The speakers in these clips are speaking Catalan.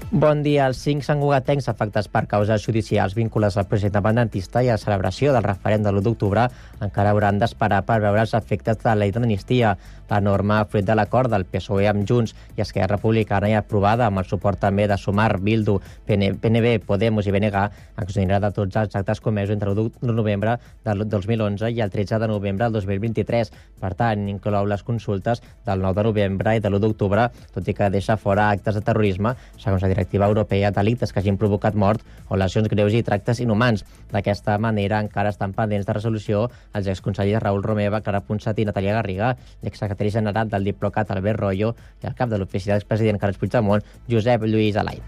Bon dia. Els 5 santcugatencs afectats per causes judicials vinculades al projecte independentista i a la celebració del referèndum de l'1 d'octubre encara hauran d'esperar per veure els efectes de la llei d'amnistia. La norma, fruit de l'acord del PSOE amb Junts i Esquerra Republicana i aprovada amb el suport també de Sumar, Bildu, PNB, Podemos i BNG, exonera de tots els actes comesos entre el 1 de novembre del 2011 i el 13 de novembre del 2023. Per tant, inclou les consultes del 9 de novembre i de l'1 d'octubre, tot i que deixa fora actes de terrorisme, segons la directiva europea, delictes que hagin provocat mort o lesions greus i tractes inhumans. D'aquesta manera, encara estan pendents de resolució els exconsellers Raül Romeva, Clara Ponsatí i Natàlia Garriga, l'exsecretari general del Diplocat Albert Royo i el cap de l'oficina de l'expresident Carles Puigdemont, Josep Lluís Alay.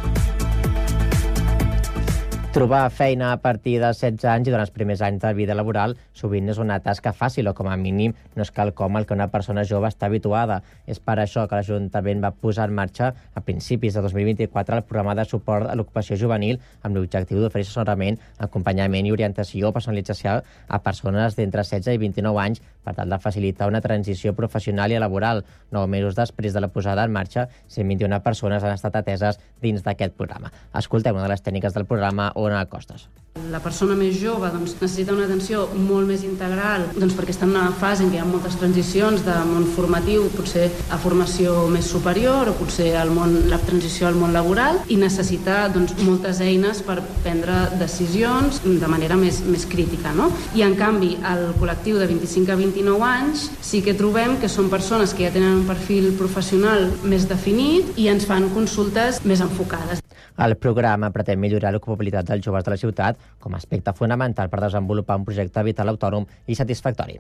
Trobar feina a partir dels 16 anys i durant els primers anys de vida laboral sovint és una tasca fàcil o, com a mínim, no és quelcom al que una persona jove està habituada. És per això que l'Ajuntament va posar en marxa a principis de 2024 el programa de suport a l'ocupació juvenil amb l'objectiu d'oferir assessorament, acompanyament i orientació o personalització a persones d'entre 16 i 29 anys per tal de facilitar una transició professional i laboral. 9 mesos després de la posada en marxa, 121 persones han estat ateses dins d'aquest programa. Escoltem una de les tècniques del programa, Ona Costes. La persona més jove necessita una atenció molt més integral perquè està en una fase en què hi ha moltes transicions de món formatiu, potser a formació més superior o potser la transició al món laboral, i necessita moltes eines per prendre decisions de manera més crítica. No? I en canvi, el col·lectiu de 25 a 29 anys sí que trobem que són persones que ja tenen un perfil professional més definit i ens fan consultes més enfocades. El programa pretén millorar l'ocupabilitat dels joves de la ciutat com a aspecte fonamental per desenvolupar un projecte vital autònom i satisfactori.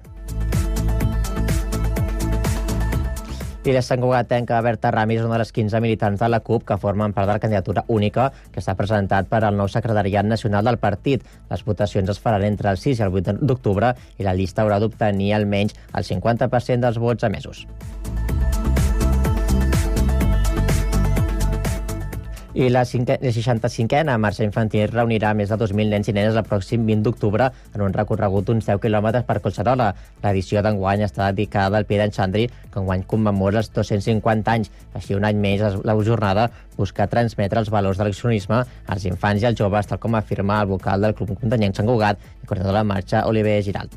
I la santcugatenca Berta Ramis és una de les 15 militants de la CUP que formen part de la candidatura única que s'ha presentat per al nou secretariat nacional del partit. Les votacions es faran entre el 6 i el 8 d'octubre i la llista haurà d'obtenir almenys el 50% dels vots emesos. I la 65a marxa infantil reunirà més de 2.000 nens i nenes el pròxim 20 d'octubre en un recorregut d'uns 10 quilòmetres per Collserola. L'edició d'enguany està dedicada al Pi d'en Xandri, que enguany commemora els 250 anys. Així, un any més, la jornada busca transmetre els valors de l'accionisme als infants i als joves, tal com afirma el vocal del Club Muntanyenc Sant Cugat i coordinador de la marxa, Oliver Giralt.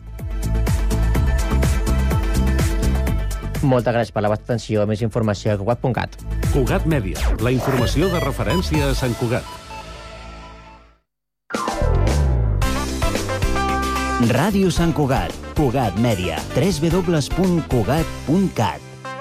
Moltes gràcies per la vostra atenció. Més informació a Cugat.cat. Cugat Mèdia, la informació de referència a Sant Cugat. Ràdio Sant Cugat. Cugat Mèdia. www.cugat.cat.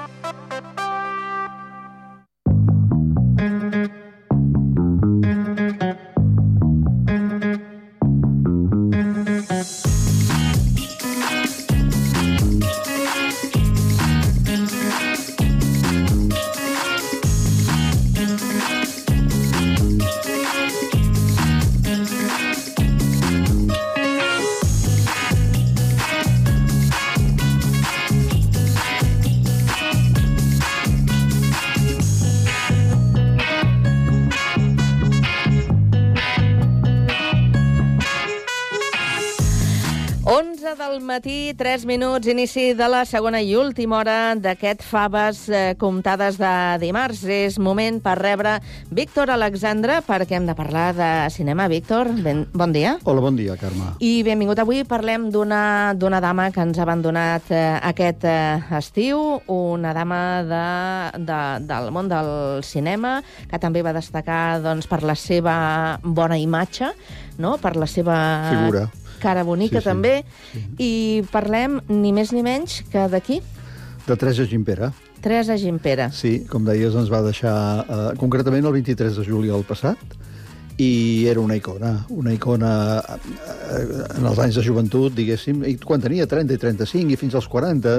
Matí, 3 minuts, inici de la segona i última hora d'aquest Faves comptades de dimarts. És moment per rebre Víctor Alexandre perquè hem de parlar de cinema. Víctor, bon dia. Hola, bon dia, Carme. I benvingut. Avui parlem d'una dama que ens ha abandonat aquest estiu, una dama del món del cinema, que també va destacar per la seva bona imatge, no? Per la seva figura. Cara bonica, sí, també. Sí. I parlem ni més ni menys que d'aquí? De Teresa Gimpera. Teresa Gimpera. Sí, com deies, ens va deixar concretament el 23 de juliol passat, i era una icona en els anys de joventut, diguéssim, i quan tenia 30 i 35 i fins als 40,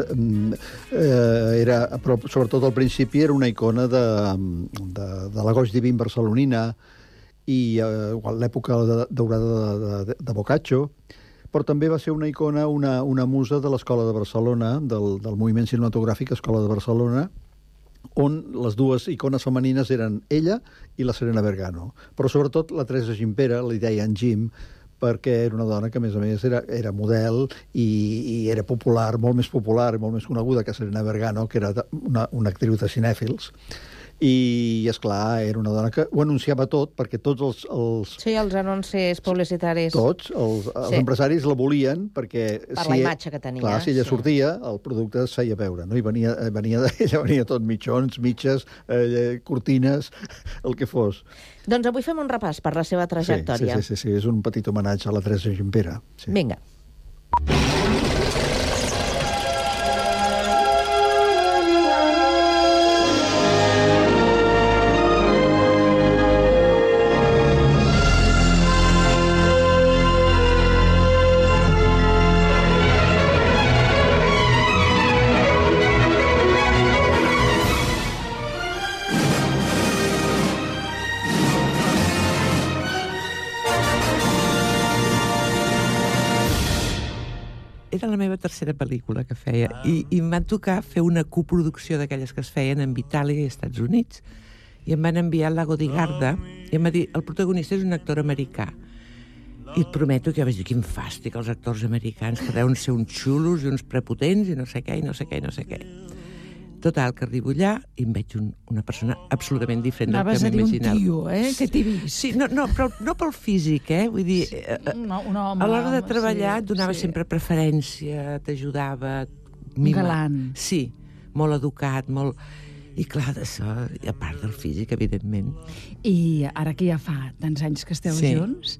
però sobretot al principi era una icona de la goig divin barcelonina, i l'època daurada de Boccaccio, però també va ser una icona, una musa de l'Escola de Barcelona, del moviment cinematogràfic Escola de Barcelona, on les dues icones femenines eren ella i la Serena Bergano. Però sobretot la Teresa Gimpera, li deien Jim, perquè era una dona que, a més era model i era popular, molt més popular i molt més coneguda que Serena Bergano, que era una actriu de cinèfils. I, esclar, era una dona que ho anunciava tot, perquè tots els Sí, els anuncis publicitaris. tots, els empresaris la volien, perquè... Per la imatge que tenia. Clar, si ella sortia, el producte es feia veure, no? I ella venia tot mitjons, mitges, cortines, el que fos. Doncs avui fem un repàs per la seva trajectòria. Sí, és un petit homenatge a la Teresa Gimpera. Sí. Vinga. Era la meva tercera pel·lícula que feia i em van tocar fer una coproducció d'aquelles que es feien en Itàlia i Estats Units i em van enviar al Lago di Garda i em va dir, el protagonista és un actor americà i et prometo que jo vaig dir, quin fàstic els actors americans que deuen ser uns xulos i uns prepotents i no sé què, i no sé què, i no sé què. Total, que arribo allà i em veig una persona absolutament diferent del que m'imaginava. Anaves a dir un tio, que t'he vist. Sí, però no pel físic, Vull dir, un home, a l'hora de treballar et donava sempre preferència, t'ajudava... Galant. Sí, molt educat, molt... I clar, d'això, a part del físic, evidentment. I ara que ja fa tants anys que esteu junts,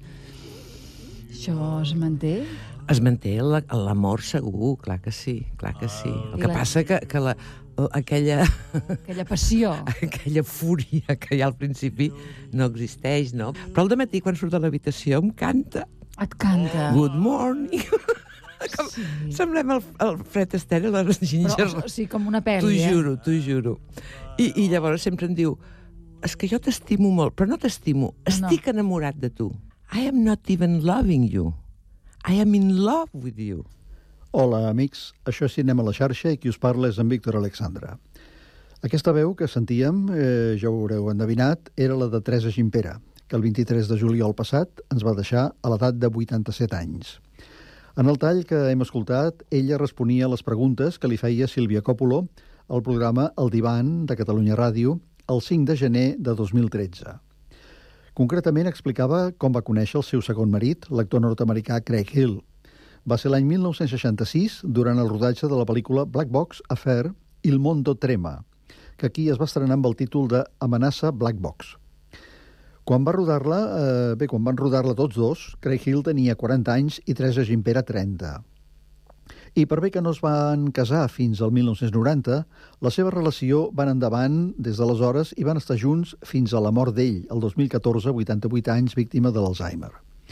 això es manté? Es manté l'amor segur, clar que sí, clar que sí. El que passa que aquella passió, aquella fúria que hi ha al principi no existeix, no? Però al dematí, quan surt de l'habitació, em canta. Et canta. Good morning. Sí. Semblem el Fred Astaire a les Ginger. Però, sí, com una pel·li, T'ho juro. I llavors sempre em diu, és que jo t'estimo molt, però no t'estimo, estic enamorat de tu. I am not even loving you. I am in love with you. Hola, amics. Això és Cinema a la xarxa i qui us parla és en Víctor Alexandra. Aquesta veu que sentíem, ja ho haureu endevinat, era la de Teresa Gimpera, que el 23 de juliol passat ens va deixar a l'edat de 87 anys. En el tall que hem escoltat, ella responia a les preguntes que li feia Sílvia Coppolo al programa El Divan de Catalunya Ràdio el 5 de gener de 2013. Concretament explicava com va conèixer el seu segon marit, l'actor nord-americà Craig Hill. Va ser l'any 1966, durant el rodatge de la pel·lícula Black Box Affair Il Mondo Trema, que aquí es va estrenar amb el títol de Amenaça Black Box. Quan van rodar-la tots dos, Craig Hill tenia 40 anys i Teresa Gimpera 30. I per bé que no es van casar fins al 1990, la seva relació va endavant des d'aleshores i van estar junts fins a la mort d'ell, el 2014, 88 anys, víctima de l'Alzheimer.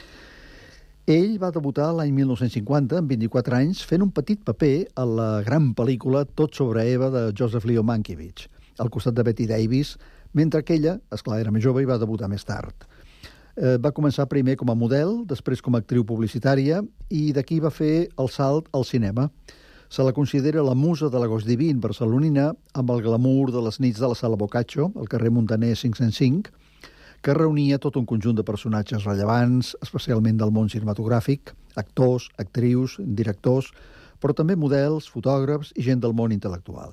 Ell va debutar l'any 1950, amb 24 anys, fent un petit paper a la gran pel·lícula Tot sobre Eva de Joseph Leo Mankiewicz, al costat de Bette Davis, mentre que ella, esclar, era més jove i va debutar més tard. Va començar primer com a model, després com a actriu publicitària, i d'aquí va fer el salt al cinema. Se la considera la musa de l'agost divin barcelonina, amb el glamour de les nits de la Sala Boccaccio, al carrer Muntaner 505, que reunia tot un conjunt de personatges rellevants, especialment del món cinematogràfic, actors, actrius, directors, però també models, fotògrafs i gent del món intel·lectual.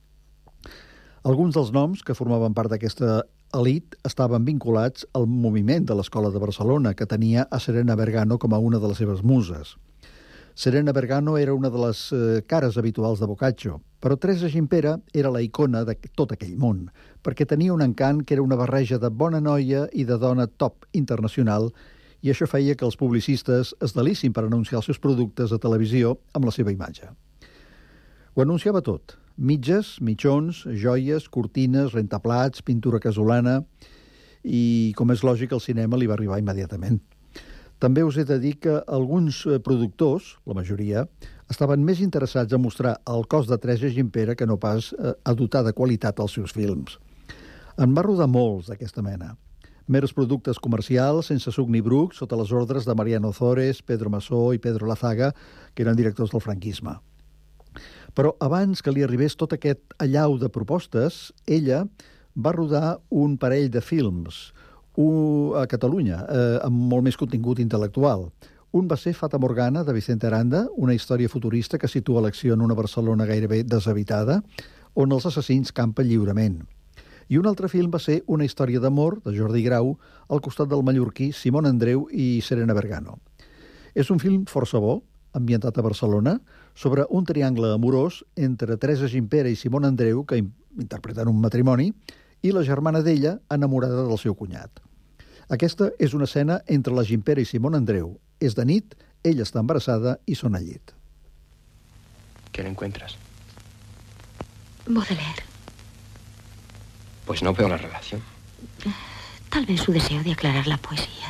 Alguns dels noms que formaven part d'aquesta elit estaven vinculats al moviment de l'Escola de Barcelona, que tenia a Serena Bergano com a una de les seves muses. Serena Bergano era una de les cares habituals de Boccaccio, però Teresa Gimpera era la icona de tot aquell món, perquè tenia un encant que era una barreja de bona noia i de dona top internacional, i això feia que els publicistes es delissin per anunciar els seus productes a televisió amb la seva imatge. Ho anunciava tot: mitges, mitjons, joies, cortines, rentaplats, pintura casolana, i, com és lògic, el cinema li va arribar immediatament. També us he de dir que alguns productors, la majoria, estaven més interessats a mostrar el cos de Teresa Gimpera que no pas a dotar de qualitat els seus films. En va rodar molts d'aquesta mena. Meros productes comercials, sense suc ni bruc, sota les ordres de Mariano Ozores, Pedro Masó i Pedro Lazaga, que eren directors del franquisme. Però abans que li arribés tot aquest allau de propostes, ella va rodar un parell de films a Catalunya, amb molt més contingut intel·lectual. Un va ser Fata Morgana, de Vicente Aranda, una història futurista que situa l'acció en una Barcelona gairebé deshabitada, on els assassins campen lliurement. I un altre film va ser Una història d'amor, de Jordi Grau, al costat del mallorquí Simón Andreu i Serena Vergano. És un film força bo, ambientat a Barcelona, sobre un triangle amorós entre Teresa Gimpera i Simón Andreu, que interpreten un matrimoni, i la germana d'ella, enamorada del seu cunyat. Aquesta és una escena entre la Gimpera i Simón Andreu. És de nit, ella està embarassada i són al llit. ¿Qué le encuentras? Baudelaire. Pues no veo la relación. Tal vez su deseo de aclarar la poesía.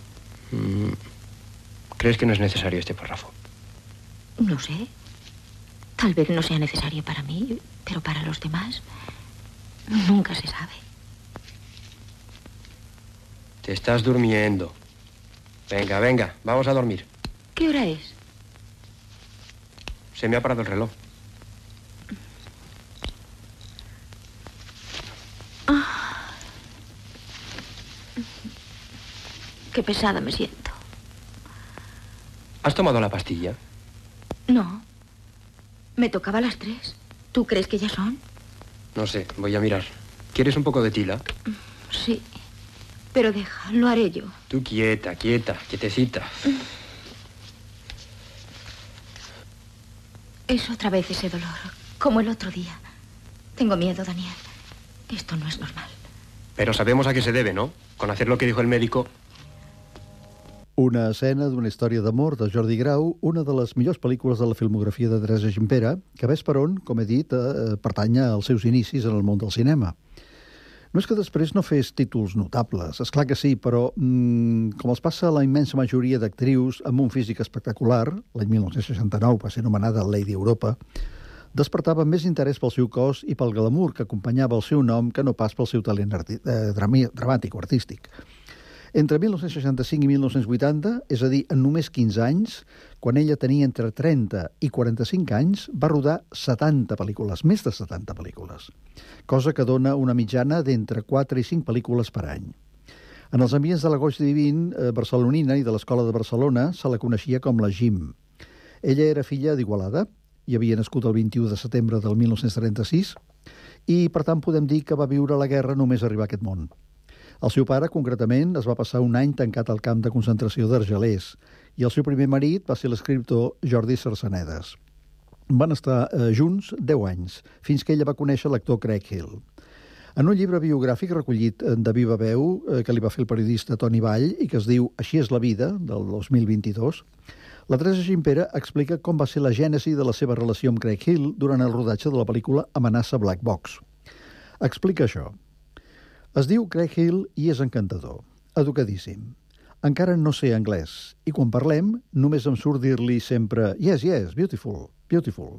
¿Crees que no es necesario este párrafo? No sé. Tal vez no sea necesario para mí, pero para los demás nunca se sabe. Te estás durmiendo. Venga, venga, vamos a dormir. ¿Qué hora es? Se me ha parado el reloj. Qué pesada me siento. ¿Has tomado la pastilla? No. Me tocaba a las 3. ¿Tú crees que ya son? No sé, voy a mirar. ¿Quieres un poco de tila? Sí. Pero deja, lo haré yo. Tú quieta, quietecita. Es otra vez ese dolor, como el otro día. Tengo miedo, Daniel. Esto no es normal. Pero sabemos a qué se debe, ¿no? Con hacer lo que dijo el médico. Una escena d'una història d'amor de Jordi Grau, una de les millors pel·lícules de la filmografia de Teresa Gimpera, que ves per on, com he dit, pertany als seus inicis en el món del cinema. No és que després no fes títols notables, és clar que sí, però com els passa a la immensa majoria d'actrius amb un físic espectacular, l'any 1969 va ser anomenada Lady Europa, despertava més interès pel seu cos i pel glamour que acompanyava el seu nom que no pas pel seu talent dramàtic o artístic. Entre 1965 i 1980, és a dir, en només 15 anys, quan ella tenia entre 30 i 45 anys, va rodar 70 pel·lícules, més de 70 pel·lícules, cosa que dona una mitjana d'entre 4 i 5 pel·lícules per any. En els ambients de la Goig Divin barcelonina i de l'Escola de Barcelona se la coneixia com la Jim. Ella era filla d'Igualada i havia nascut el 21 de setembre del 1936 i, per tant, podem dir que va viure la guerra només arribar a aquest món. El seu pare, concretament, es va passar un any tancat al camp de concentració d'Argelers i el seu primer marit va ser l'escriptor Jordi Sarsenedes. Van estar junts 10 anys, fins que ella va conèixer l'actor Craig Hill. En un llibre biogràfic recollit de viva veu que li va fer el periodista Toni Vall i que es diu Així és la vida, del 2022, la Teresa Gimpera explica com va ser la gènesi de la seva relació amb Craig Hill durant el rodatge de la pel·lícula Amenaça Black Box. Explica això. Es diu Craig Hill i és encantador, educadíssim. Encara no sé anglès i quan parlem només em surt dir-li sempre yes, beautiful, beautiful.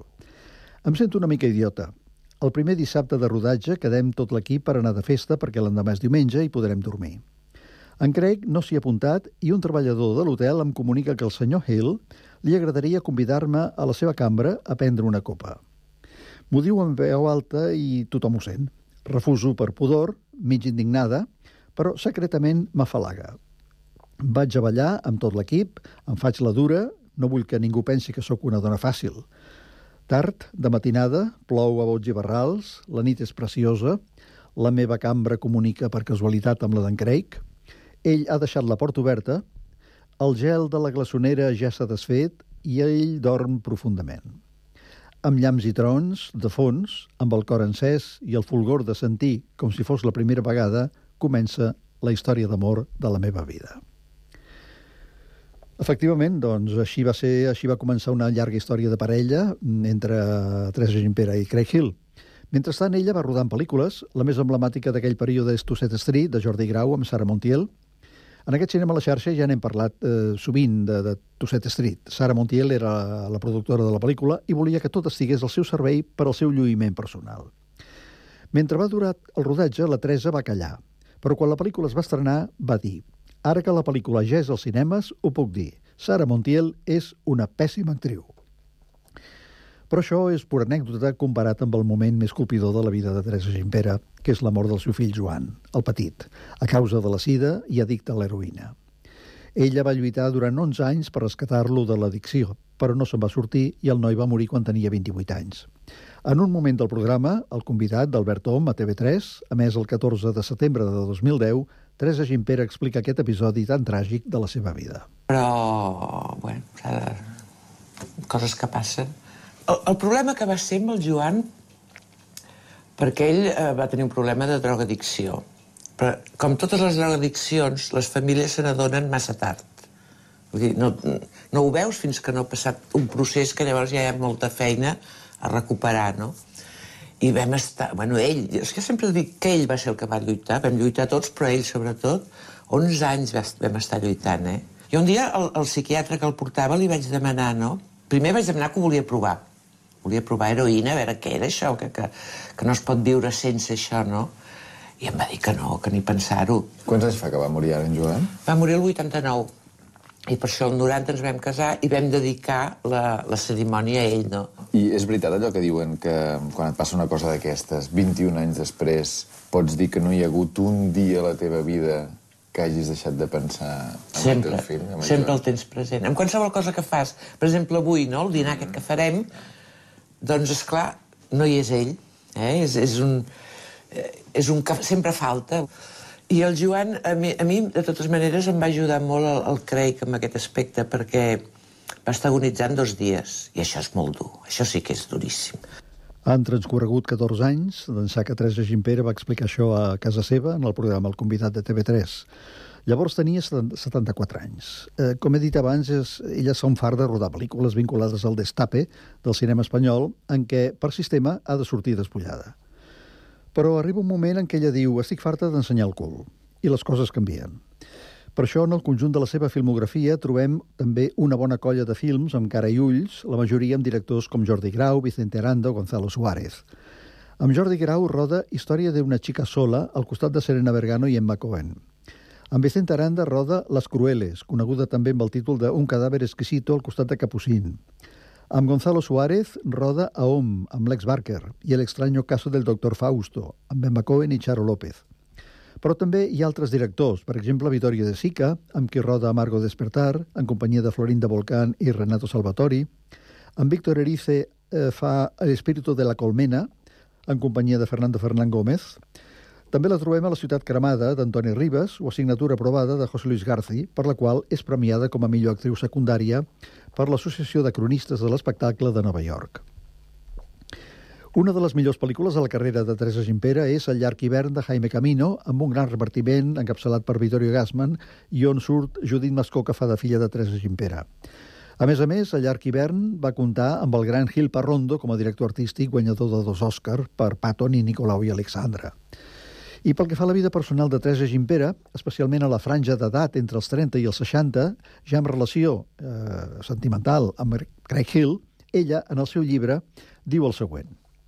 Em sento una mica idiota. El primer dissabte de rodatge quedem tot l'equip per anar de festa perquè l'endemà és diumenge i podrem dormir. En Craig no s'hi ha apuntat i un treballador de l'hotel em comunica que al senyor Hill li agradaria convidar-me a la seva cambra a prendre una copa. M'ho diu en veu alta i tothom ho sent. Refuso per pudor, mig indignada, però secretament m'afalaga. Vaig a ballar amb tot l'equip, em faig la dura, no vull que ningú pensi que sóc una dona fàcil. Tard, de matinada, plou a bots i barrals, la nit és preciosa, la meva cambra comunica per casualitat amb la d'en Craig, ell ha deixat la porta oberta, el gel de la glaçonera ja s'ha desfet i ell dorm profundament. Amb llamps i trons, de fons, amb el cor encès i el fulgor de sentir, com si fos la primera vegada, comença la història d'amor de la meva vida. Efectivament, doncs, així va començar una llarga història de parella entre Teresa Gimpera i Craig Hill. Mentrestant, ella va rodar en pel·lícules. La més emblemàtica d'aquell període és Tusset Street, de Jordi Grau, amb Sara Montiel. En aquest Cinema a la xarxa ja n'hem parlat sovint de Tusset Street. Sara Montiel era la productora de la pel·lícula i volia que tot estigués al seu servei per al seu lluïment personal. Mentre va durar el rodatge, la Teresa va callar. Però quan la pel·lícula es va estrenar, va dir: ara que la pel·lícula ja és als cinemes, ho puc dir. Sara Montiel és una pèssima actriu. Però això és pura anècdota comparat amb el moment més colpidor de la vida de Teresa Gimpera, que és la mort del seu fill Joan, el petit, a causa de la sida i addicte a l'heroïna. Ella va lluitar durant 11 anys per rescatar-lo de l'addicció, però no se'n va sortir i el noi va morir quan tenia 28 anys. En un moment del programa, el convidat d'Albert Om a TV3, emès el 14 de setembre de 2010, Teresa Gimpera explica aquest episodi tan tràgic de la seva vida. Però, bueno, coses que passen. El problema que va ser amb el Joan, perquè ell va tenir un problema de drogadicció. Però, com totes les drogadiccions, les famílies se n'adonen massa tard. Vull dir, no ho veus fins que no ha passat un procés que llavors ja hi ha molta feina a recuperar, no? I vam estar... Bueno, ell... És que sempre dic que ell va ser el que va lluitar. Vam lluitar tots, però ell, sobretot, 11 anys vam estar lluitant, eh? I un dia el psiquiatre que el portava li vaig demanar, no? Primer vaig demanar que ho volia provar. Volia provar heroïna, a veure què era això, que no es pot viure sense això, no? I em va dir que no, que ni pensar-ho. Quants anys fa que va morir ara en Joan? Va morir el 89. I per això el 90 ens vam casar i vam dedicar la cerimònia a ell, no? I és veritat allò que diuen que quan et passa una cosa d'aquestes, 21 anys després, pots dir que no hi ha hagut un dia a la teva vida que hagis deixat de pensar en el teu fill? Sempre el tens present. En qualsevol cosa que fas. Per exemple, avui, no?, el dinar aquest que farem, doncs, esclar, no hi és ell. És un que sempre falta. I el Joan, a mi, de totes maneres, em va ajudar molt el Craig en aquest aspecte, perquè va estar agonitzant 2 dies, i això és molt dur. Això sí que és duríssim. Han transcorregut 14 anys d'ençà que Teresa Gimpera va explicar això a casa seva, en el programa El Convidat de TV3. Llavors tenia 74 anys. Com he dit abans, ella s'ha un far de rodar pel·lícules vinculades al destape del cinema espanyol, en què, per sistema, ha de sortir despullada. Però arriba un moment en què ella diu «estic farta d'ensenyar el cul», i les coses canvien. Per això, en el conjunt de la seva filmografia, trobem també una bona colla de films amb cara i ulls, la majoria amb directors com Jordi Grau, Vicente Aranda o Gonzalo Suárez. Amb Jordi Grau roda Història d'una chica sola al costat de Serena Vergano i Emma Cohen. Amb Vicente Aranda roda Las Crueles, coneguda també amb el títol de Un cadàver exquisito al costat de Capucín. Amb Gonzalo Suárez roda A Om, amb Lex Barker, i El extraño caso del doctor Fausto, amb Emma Cohen i Charo López. Però també hi ha altres directors, per exemple, Vittorio De Sica, amb qui roda Amargo Despertar, en companyia de Florinda Volcán i Renato Salvatori. Amb Víctor Erice fa El espíritu de la colmena, en companyia de Fernando Fernán Gómez. També la trobem a La ciutat cremada, d'Antoni Ribas, o Assignatura aprovada, de José Luis Garci, per la qual és premiada com a millor actriu secundària per l'Associació de Cronistes de l'Espectacle de Nova York. Una de les millors pel·lícules de la carrera de Teresa Gimpera és El llarg hivern de Jaime Camino, amb un gran repartiment encapçalat per Vittorio Gassman i on surt Judit Mascó, que fa de filla de Teresa Gimpera. A més, El llarg hivern va comptar amb el gran Gil Parrondo com a director artístic, guanyador de 2 Oscars per Patton i Nicolau i Alexandra. I pel que fa a la vida personal de Teresa Gimpera, especialment a la franja d'edat entre els 30 i els 60, ja en relació sentimental amb Craig Hill, ella, en el seu llibre, diu el següent.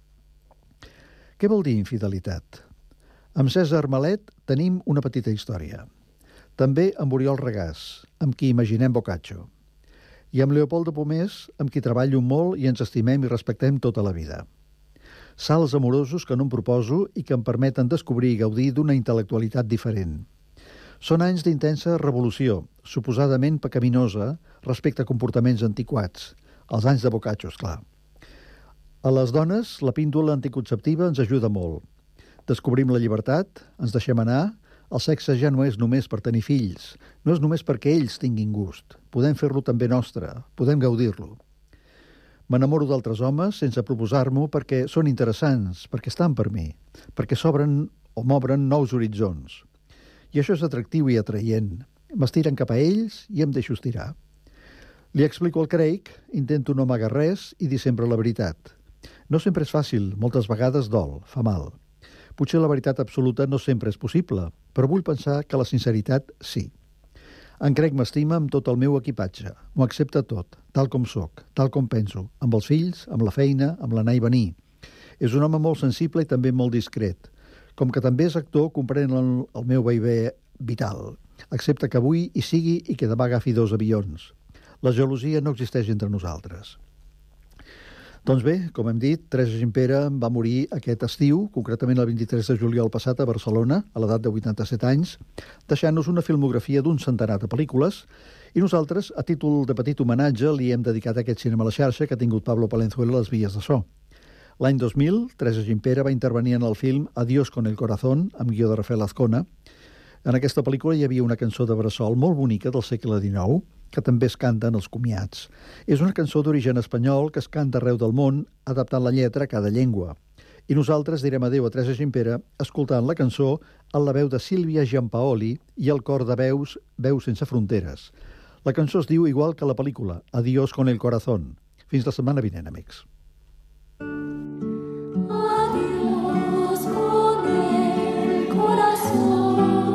Què vol dir infidelitat? Amb César Malet tenim una petita història. També amb Oriol Regàs, amb qui imaginem Boccaccio. I amb Leopoldo Pomés, amb qui treballo molt i ens estimem i respectem tota la vida. Salts amorosos que no em proposo i que em permeten descobrir i gaudir d'una intel·lectualitat diferent. Són anys d'intensa revolució, suposadament pecaminosa, respecte a comportaments antiquats. Els anys de Boccaccio, esclar. A les dones, la píndola anticonceptiva ens ajuda molt. Descobrim la llibertat, ens deixem anar, el sexe ja no és només per tenir fills, no és només perquè ells tinguin gust. Podem fer-lo també nostre, podem gaudir-lo. M'enamoro d'altres homes sense proposar-m'ho perquè són interessants, perquè estan per mi, perquè s'obren o m'obren nous horitzons. I això és atractiu i atraient. M'estiren cap a ells i em deixo estirar. Li explico al Craig, intento no amagar res i dir sempre la veritat. No sempre és fàcil, moltes vegades dol, fa mal. Potser la veritat absoluta no sempre és possible, però vull pensar que la sinceritat sí. En Craig m'estima amb tot el meu equipatge. M'ho accepta tot, tal com sóc, tal com penso, amb els fills, amb la feina, amb l'anar i venir. És un home molt sensible i també molt discret. Com que també és actor, comprèn el meu vaivé vital. Accepta que avui hi sigui i que demà agafi 2 avions. La gelosia no existeix entre nosaltres. Doncs bé, com hem dit, Teresa Gimpera va morir aquest estiu, concretament el 23 de juliol passat a Barcelona, a l'edat de 87 anys, deixant-nos una filmografia d'un centenar de pel·lícules, i nosaltres, a títol de petit homenatge, li hem dedicat aquest cinema a la xarxa que ha tingut Pablo Palenzuela a les vies de so. L'any 2000, Teresa Gimpera va intervenir en el film Adiós con el corazón, amb guió de Rafael Azcona. En aquesta pel·lícula hi havia una cançó de bressol molt bonica del segle XIX, que també es canta en els comiats. És una cançó d'origen espanyol que es canta arreu del món, adaptant la lletra a cada llengua. I nosaltres direm adéu a Teresa Gimpera escoltant la cançó en la veu de Sílvia Giampaoli i el cor de Veus sense fronteres. La cançó es diu igual que la pel·lícula, Adiós con el corazón. Fins la setmana vinent, amics. Adiós con el corazón.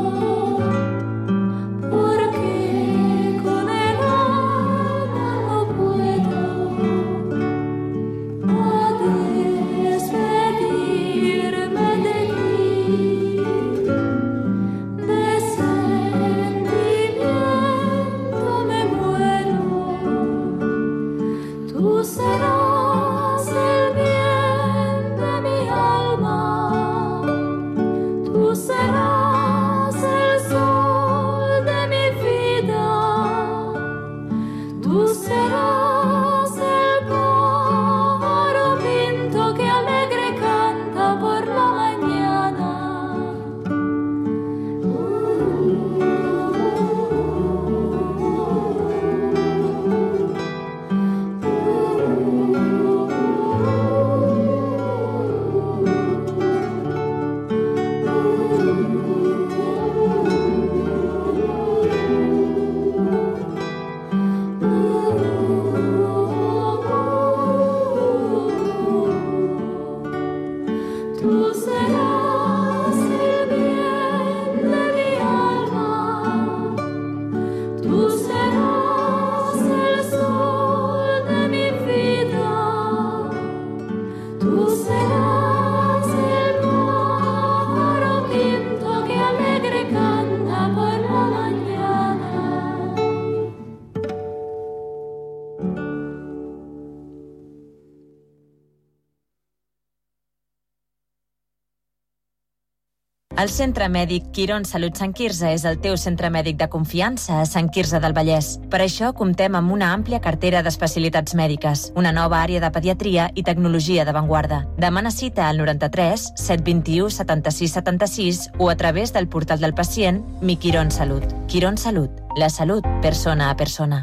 El Centre Mèdic Quirón Salut Sant Quirze és el teu centre mèdic de confiança a Sant Quirze del Vallès. Per això comptem amb una àmplia cartera d'especialitats mèdiques, una nova àrea de pediatria i tecnologia d'avantguarda. Demana cita al 93 721 76 76 o a través del portal del pacient Mi Quirón Salut. Quirón Salut, la salut persona a persona.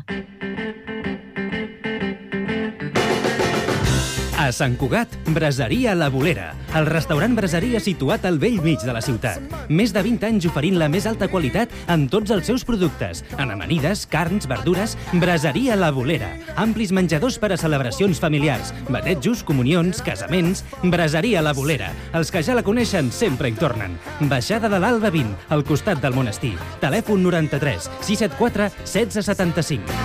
A Sant Cugat, Braseria La Bolera, el restaurant braseria situat al bell mig de la ciutat. Més de 20 anys oferint la més alta qualitat en tots els seus productes. En amanides, carns, verdures, Braseria La Bolera. Amplis menjadors per a celebracions familiars, batejos, comunions, casaments. Braseria La Bolera. Els que ja la coneixen sempre hi tornen. Baixada de l'Alba 20, al costat del monestir. Telèfon 93 674 1675.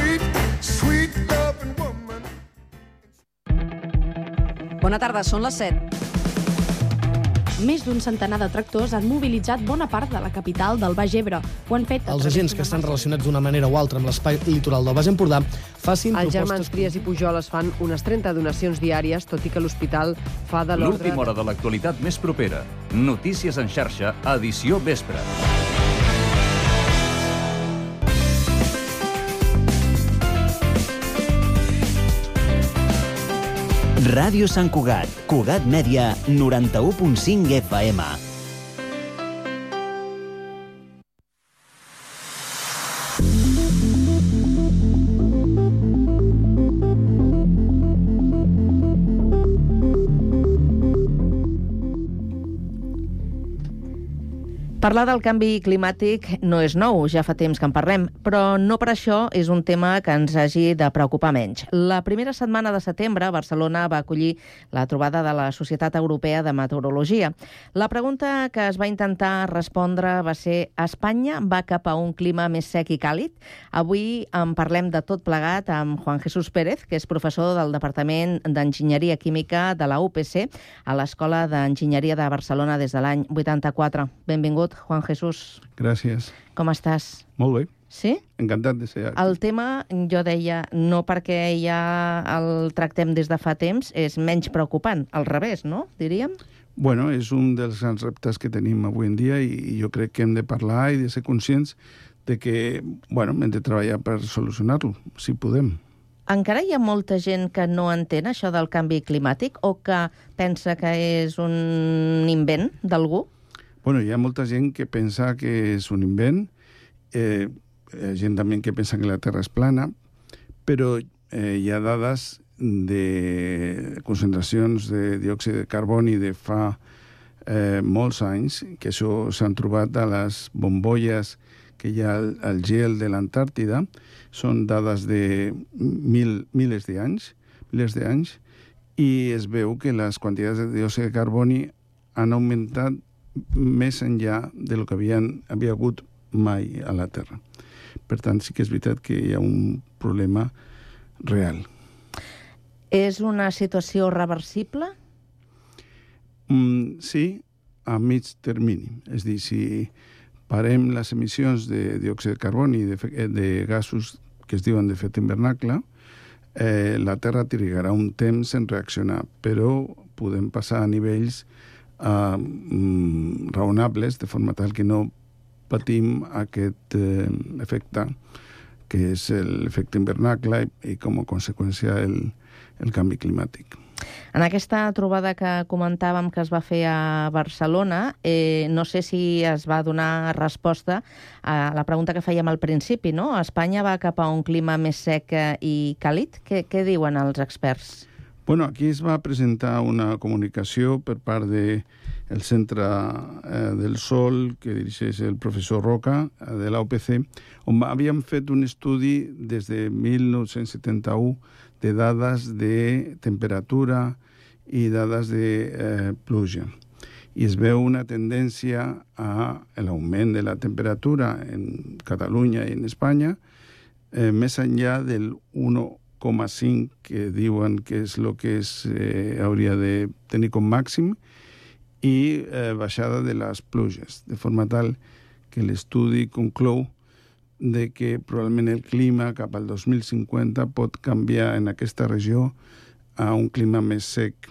Bona tarda, són les 7. Més d'un centenar de tractors han mobilitzat bona part de la capital del Baix Ebre. Ho han fet... Els agents que estan relacionats d'una manera o altra amb l'espai litoral del Baix Empordà facin Els propostes... germans Trias i Pujol es fan unes 30 donacions diàries, tot i que l'hospital fa de l'ordre... L'última hora de l'actualitat més propera. Notícies en xarxa, edició vespre. Ràdio Sant Cugat, Cugat Mèdia, 91.5 FM. Parlar del canvi climàtic no és nou, ja fa temps que en parlem, però no per això és un tema que ens hagi de preocupar menys. La primera setmana de setembre, Barcelona va acollir la trobada de la Societat Europea de Meteorologia. La pregunta que es va intentar respondre va ser: Espanya va cap a un clima més sec i càlid? Avui en parlem de tot plegat amb Juan Jesús Pérez, que és professor del Departament d'Enginyeria Química de la UPC a l'Escola d'Enginyeria de Barcelona des de l'any 84. Benvingut, Juan Jesús. Gràcies. Com estàs? Molt bé. Sí? Encantat de ser aquí. El tema, jo deia, no perquè ja el tractem des de fa temps, és menys preocupant, al revés, no? Diríem? Bueno, és un dels grans reptes que tenim avui en dia i jo crec que hem de parlar i de ser conscients de que, bueno, hem de treballar per solucionar-lo, si podem. encara hi ha molta gent que no entén això del canvi climàtic o que pensa que és un invent d'algú? Bueno, hi ha molta gent que pensa que és un invent, gent també que pensa que la Terra és plana, però hi ha dades de concentracions de diòxid de carboni de fa molts anys, que això s'han trobat a les bombolles que hi ha al gel de l'Antàrtida, són dades de milers d'anys, i es veu que les quantitats de diòxid de carboni han augmentat més enllà del que havia hagut mai a la Terra. Per tant, sí que és veritat que hi ha un problema real. És una situació reversible? Sí, a mig termini. És a dir, si parem les emissions de diòxid de carboni i de gasos que es diuen d'efecte hivernacle, la Terra trigarà un temps en reaccionar, però podem passar a nivells raonables, de forma tal que no patim aquest efecte, que és l'efecte hivernacle i com a conseqüència el canvi climàtic. En aquesta trobada que comentàvem que es va fer a Barcelona, no sé si es va donar resposta a la pregunta que fèiem al principi, no? Espanya va cap a un clima més sec i càlid? Què diuen els experts? Bueno, aquí es va presentar una comunicació per part del Centre del Sol, que dirigeix el professor Roca, de l'OPC, on havíem fet un estudi des de 1971 de dades de temperatura i dades de pluja. I es veu una tendència a l'augment de la temperatura en Catalunya i en Espanya, més enllà del 1,5 que diuen que és el que hauria de tenir com màxim, i baixada de les pluges, de forma tal que l'estudi conclou de que probablement el clima cap al 2050 pot canviar en aquesta regió a un clima més sec,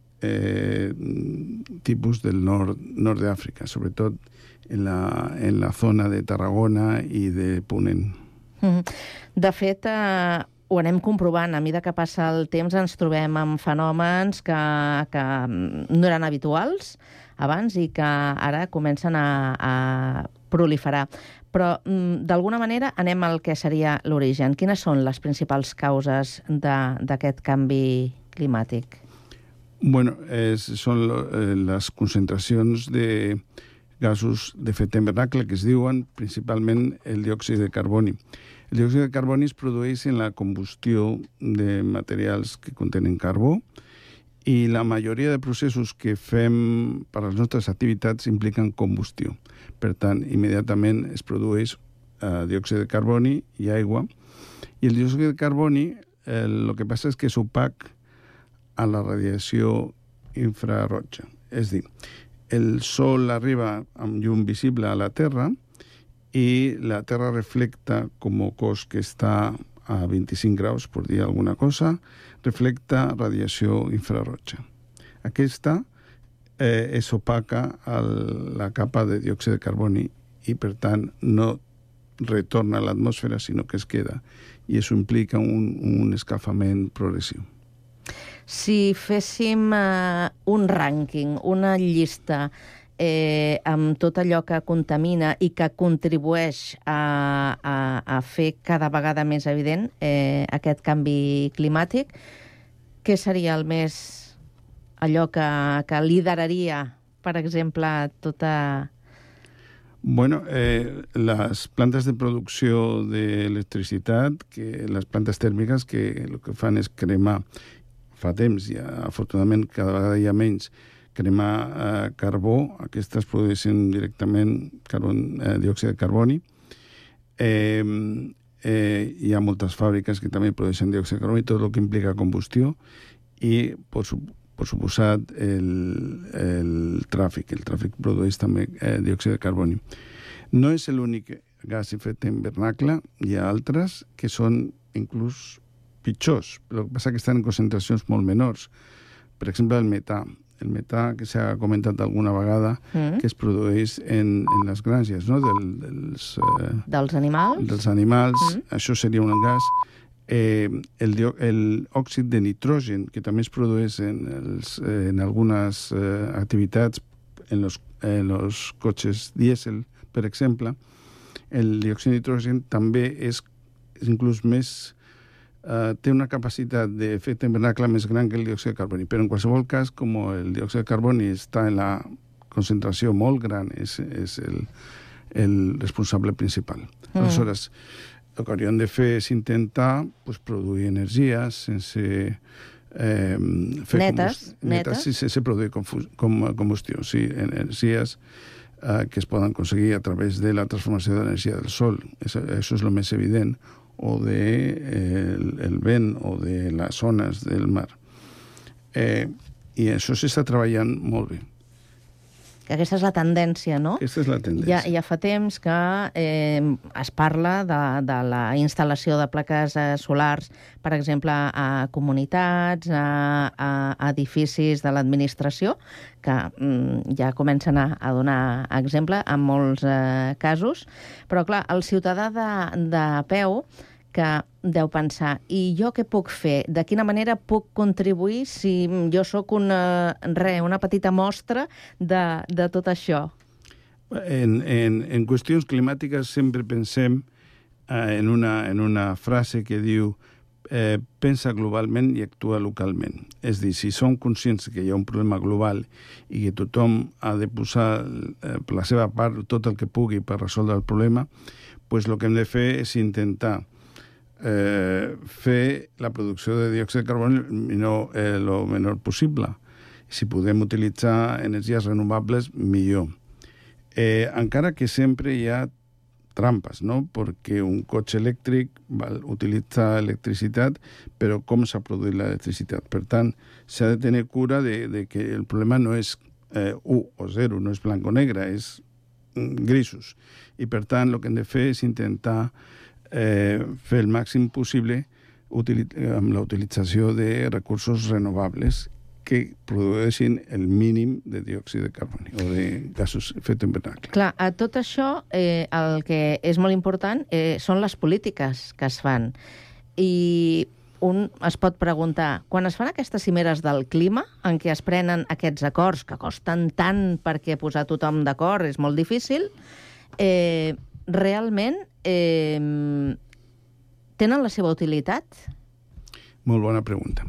tipus del nord d'Àfrica, sobretot en la zona de Tarragona i de Ponent. De fet, ho anem comprovant. A mesura que passa el temps ens trobem amb fenòmens que no eren habituals abans i que ara comencen a proliferar. Però, d'alguna manera, anem al que seria l'origen. Quines són les principals causes d'aquest canvi climàtic? Bueno, són les concentracions de gasos d'efecte hivernacle, que es diuen principalment el diòxid de carboni. El diòxid de carboni es produeix en la combustió de materials que contenen carbó, i la majoria de processos que fem per a les nostres activitats impliquen combustió. Per tant, immediatament es produeix diòxid de carboni i aigua. I el diòxid de carboni, el que passa és que és opac a la radiació infrarroja. És a dir, el Sol arriba amb llum visible a la Terra i la Terra reflecta com a cos que està a 25 graus, per dir alguna cosa, reflecta radiació infrarroja. Aquesta és opaca a la capa de diòxid de carboni i, per tant, no retorna a l'atmosfera, sinó que es queda. I això implica un escalfament progressiu. Si féssim un rànquing, una llista amb tot allò que contamina i que contribueix a fer cada vegada més evident aquest canvi climàtic, què seria el més allò que lideraria, per exemple, tota... Bueno, les plantes de producció d'electricitat, les plantes tèrmiques, que el que fan és cremar, fa temps, i afortunadament cada vegada hi ha menys, cremar carbó, aquestes produeixen directament diòxid de carboni. Hi ha moltes fàbriques que també produeixen diòxid de carboni, tot el que implica combustió, i, per suposat, el tràfic. El tràfic produeix també diòxid de carboni. No és l'únic gas d'efecte hivernacle, hi ha altres que són inclús pitjors. El que passa és que estan en concentracions molt menors. Per exemple, el metà. El metà, que s'ha comentat alguna vegada, que es produeix en les granges, no? Dels animals. Dels animals. Això seria un gas el òxid de nitrogen, que també es produeix en algunes activitats, en los cotxes dièsel, per exemple, el diòxid de nitrogen també és inclús més... té una capacitat d'efecte hivernacle més gran que el diòxid de carboni, però en qualsevol cas, com el diòxid de carboni està en la concentració molt gran, és el responsable principal. Aleshores, el que hauríem de fer és intentar produir energies sense fer netes, sense produir combustió, sí, energies que es poden aconseguir a través de la transformació de l'energia del sol. Això és el més evident, o del vent o de les zones del mar. I això s'està treballant molt bé. Que aquesta és la tendència, no? Aquesta és la tendència. Ja fa temps que es parla de la instal·lació de plaques solars, per exemple, a comunitats, a edificis de l'administració, que ja comencen a donar exemple en molts casos. Però, clar, el ciutadà de peu que deu pensar, i jo què puc fer? De quina manera puc contribuir si jo sóc una petita mostra de tot això? En qüestions climàtiques sempre pensem en una frase que diu pensa globalment i actua localment. És a dir, si som conscients que hi ha un problema global i que tothom ha de posar per la seva part tot el que pugui per resoldre el problema, doncs el que hem de fer és intentar fer la producció de diòxid de carboni el menor possible. Si podem utilitzar energies renovables, millor. Encara que sempre hi ha trampes, no? Perquè un cotxe elèctric utilitza electricitat, però com s'ha produït l'electricitat? Per tant, s'ha de tenir cura de que el problema no és 1 o 0, no és blanc o negre, és grisos. I per tant, el que hem de fer és intentar fer el màxim possible amb la utilització de recursos renovables que produeixin el mínim de diòxid de carboni o de gasos d'efecte hivernacle. Clar, a tot això el que és molt important són les polítiques que es fan. I un es pot preguntar, quan es fan aquestes cimeres del clima, en què es prenen aquests acords que costen tant perquè posar tothom d'acord és molt difícil, realment tenen la seva utilitat? Molt bona pregunta.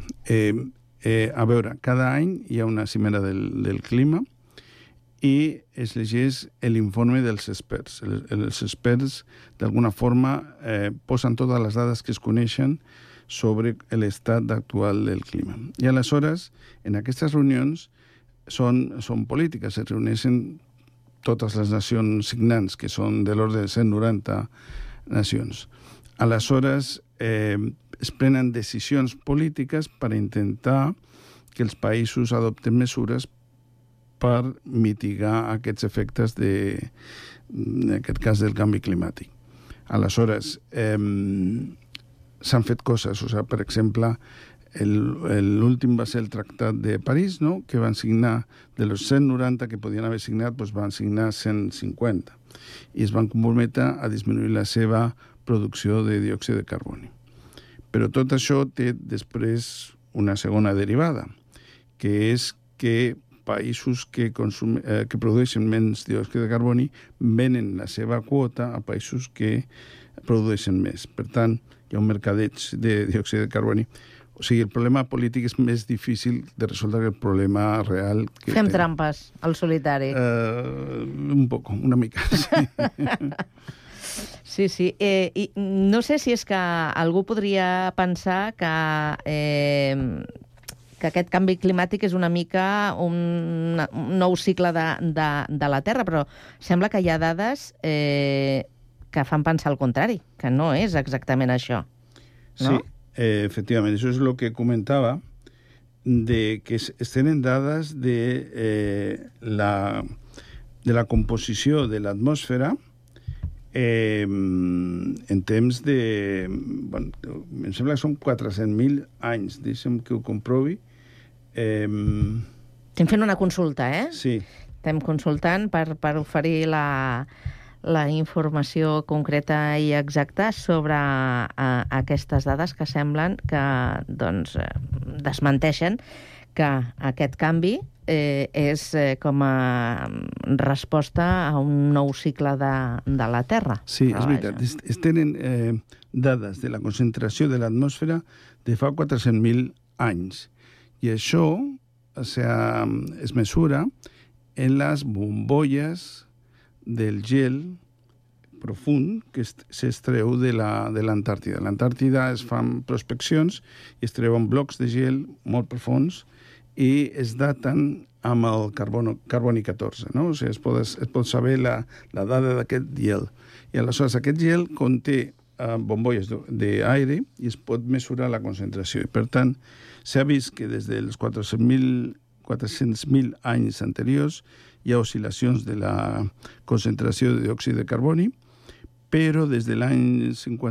A veure, cada any hi ha una cimera del clima i es llegeix l'informe dels experts. Els experts, d'alguna forma, posen totes les dades que es coneixen sobre l'estat actual del clima. I aleshores, en aquestes reunions, són polítiques, es reuneixen totes les nacions signants, que són de l'ordre de 190 nacions. Aleshores, es prenen decisions polítiques per intentar que els països adopten mesures per mitigar aquests efectes en aquest cas del canvi climàtic. Aleshores, s'han fet coses, per exemple, l'últim va ser el Tractat de París, no? Que van signar, de los 190 que podien haver signat, van signar 150 i es van comprometre a disminuir la seva producció de diòxid de carboni. Però tot això té després una segona derivada, que és que països que produeixen menys diòxid de carboni venen la seva quota a països que produeixen més. Per tant, hi ha un mercadeig de diòxid de carboni. O sigui, el problema polític és més difícil de resoldre que el problema real. Fem trampes al solitari. Un poc, una mica, sí. Sí. I no sé si és que algú podria pensar que aquest canvi climàtic és una mica un nou cicle de la Terra, però sembla que hi ha dades que fan pensar el contrari, que no és exactament això. No? Sí. Efectivament, això és el que comentava, de que es tenen dades de la composició de l'atmosfera en temps de... em sembla que són 400.000 anys, deixa'm que ho comprovi. Estem fent una consulta, Sí. Estem consultant per oferir la la informació concreta i exacta sobre aquestes dades que semblen que desmenteixen que aquest canvi és com a resposta a un nou cicle de la Terra. Sí, és veritat. Es tenen dades de la concentració de l'atmosfera de fa 400.000 anys. I això es mesura en les bombolles del gel profund que s'extreu de l'Antàrtida. A l'Antàrtida es fan prospeccions i es treuen blocs de gel molt profunds i es daten amb el carboni 14, no? O sigui, es pot saber la dada d'aquest gel. I aleshores aquest gel conté bombolles d'aire i es pot mesurar la concentració. I per tant, s'ha vist que des dels 400.000 anys anteriors hi ha oscil·lacions de la concentració de diòxid de carboni, però des de l'any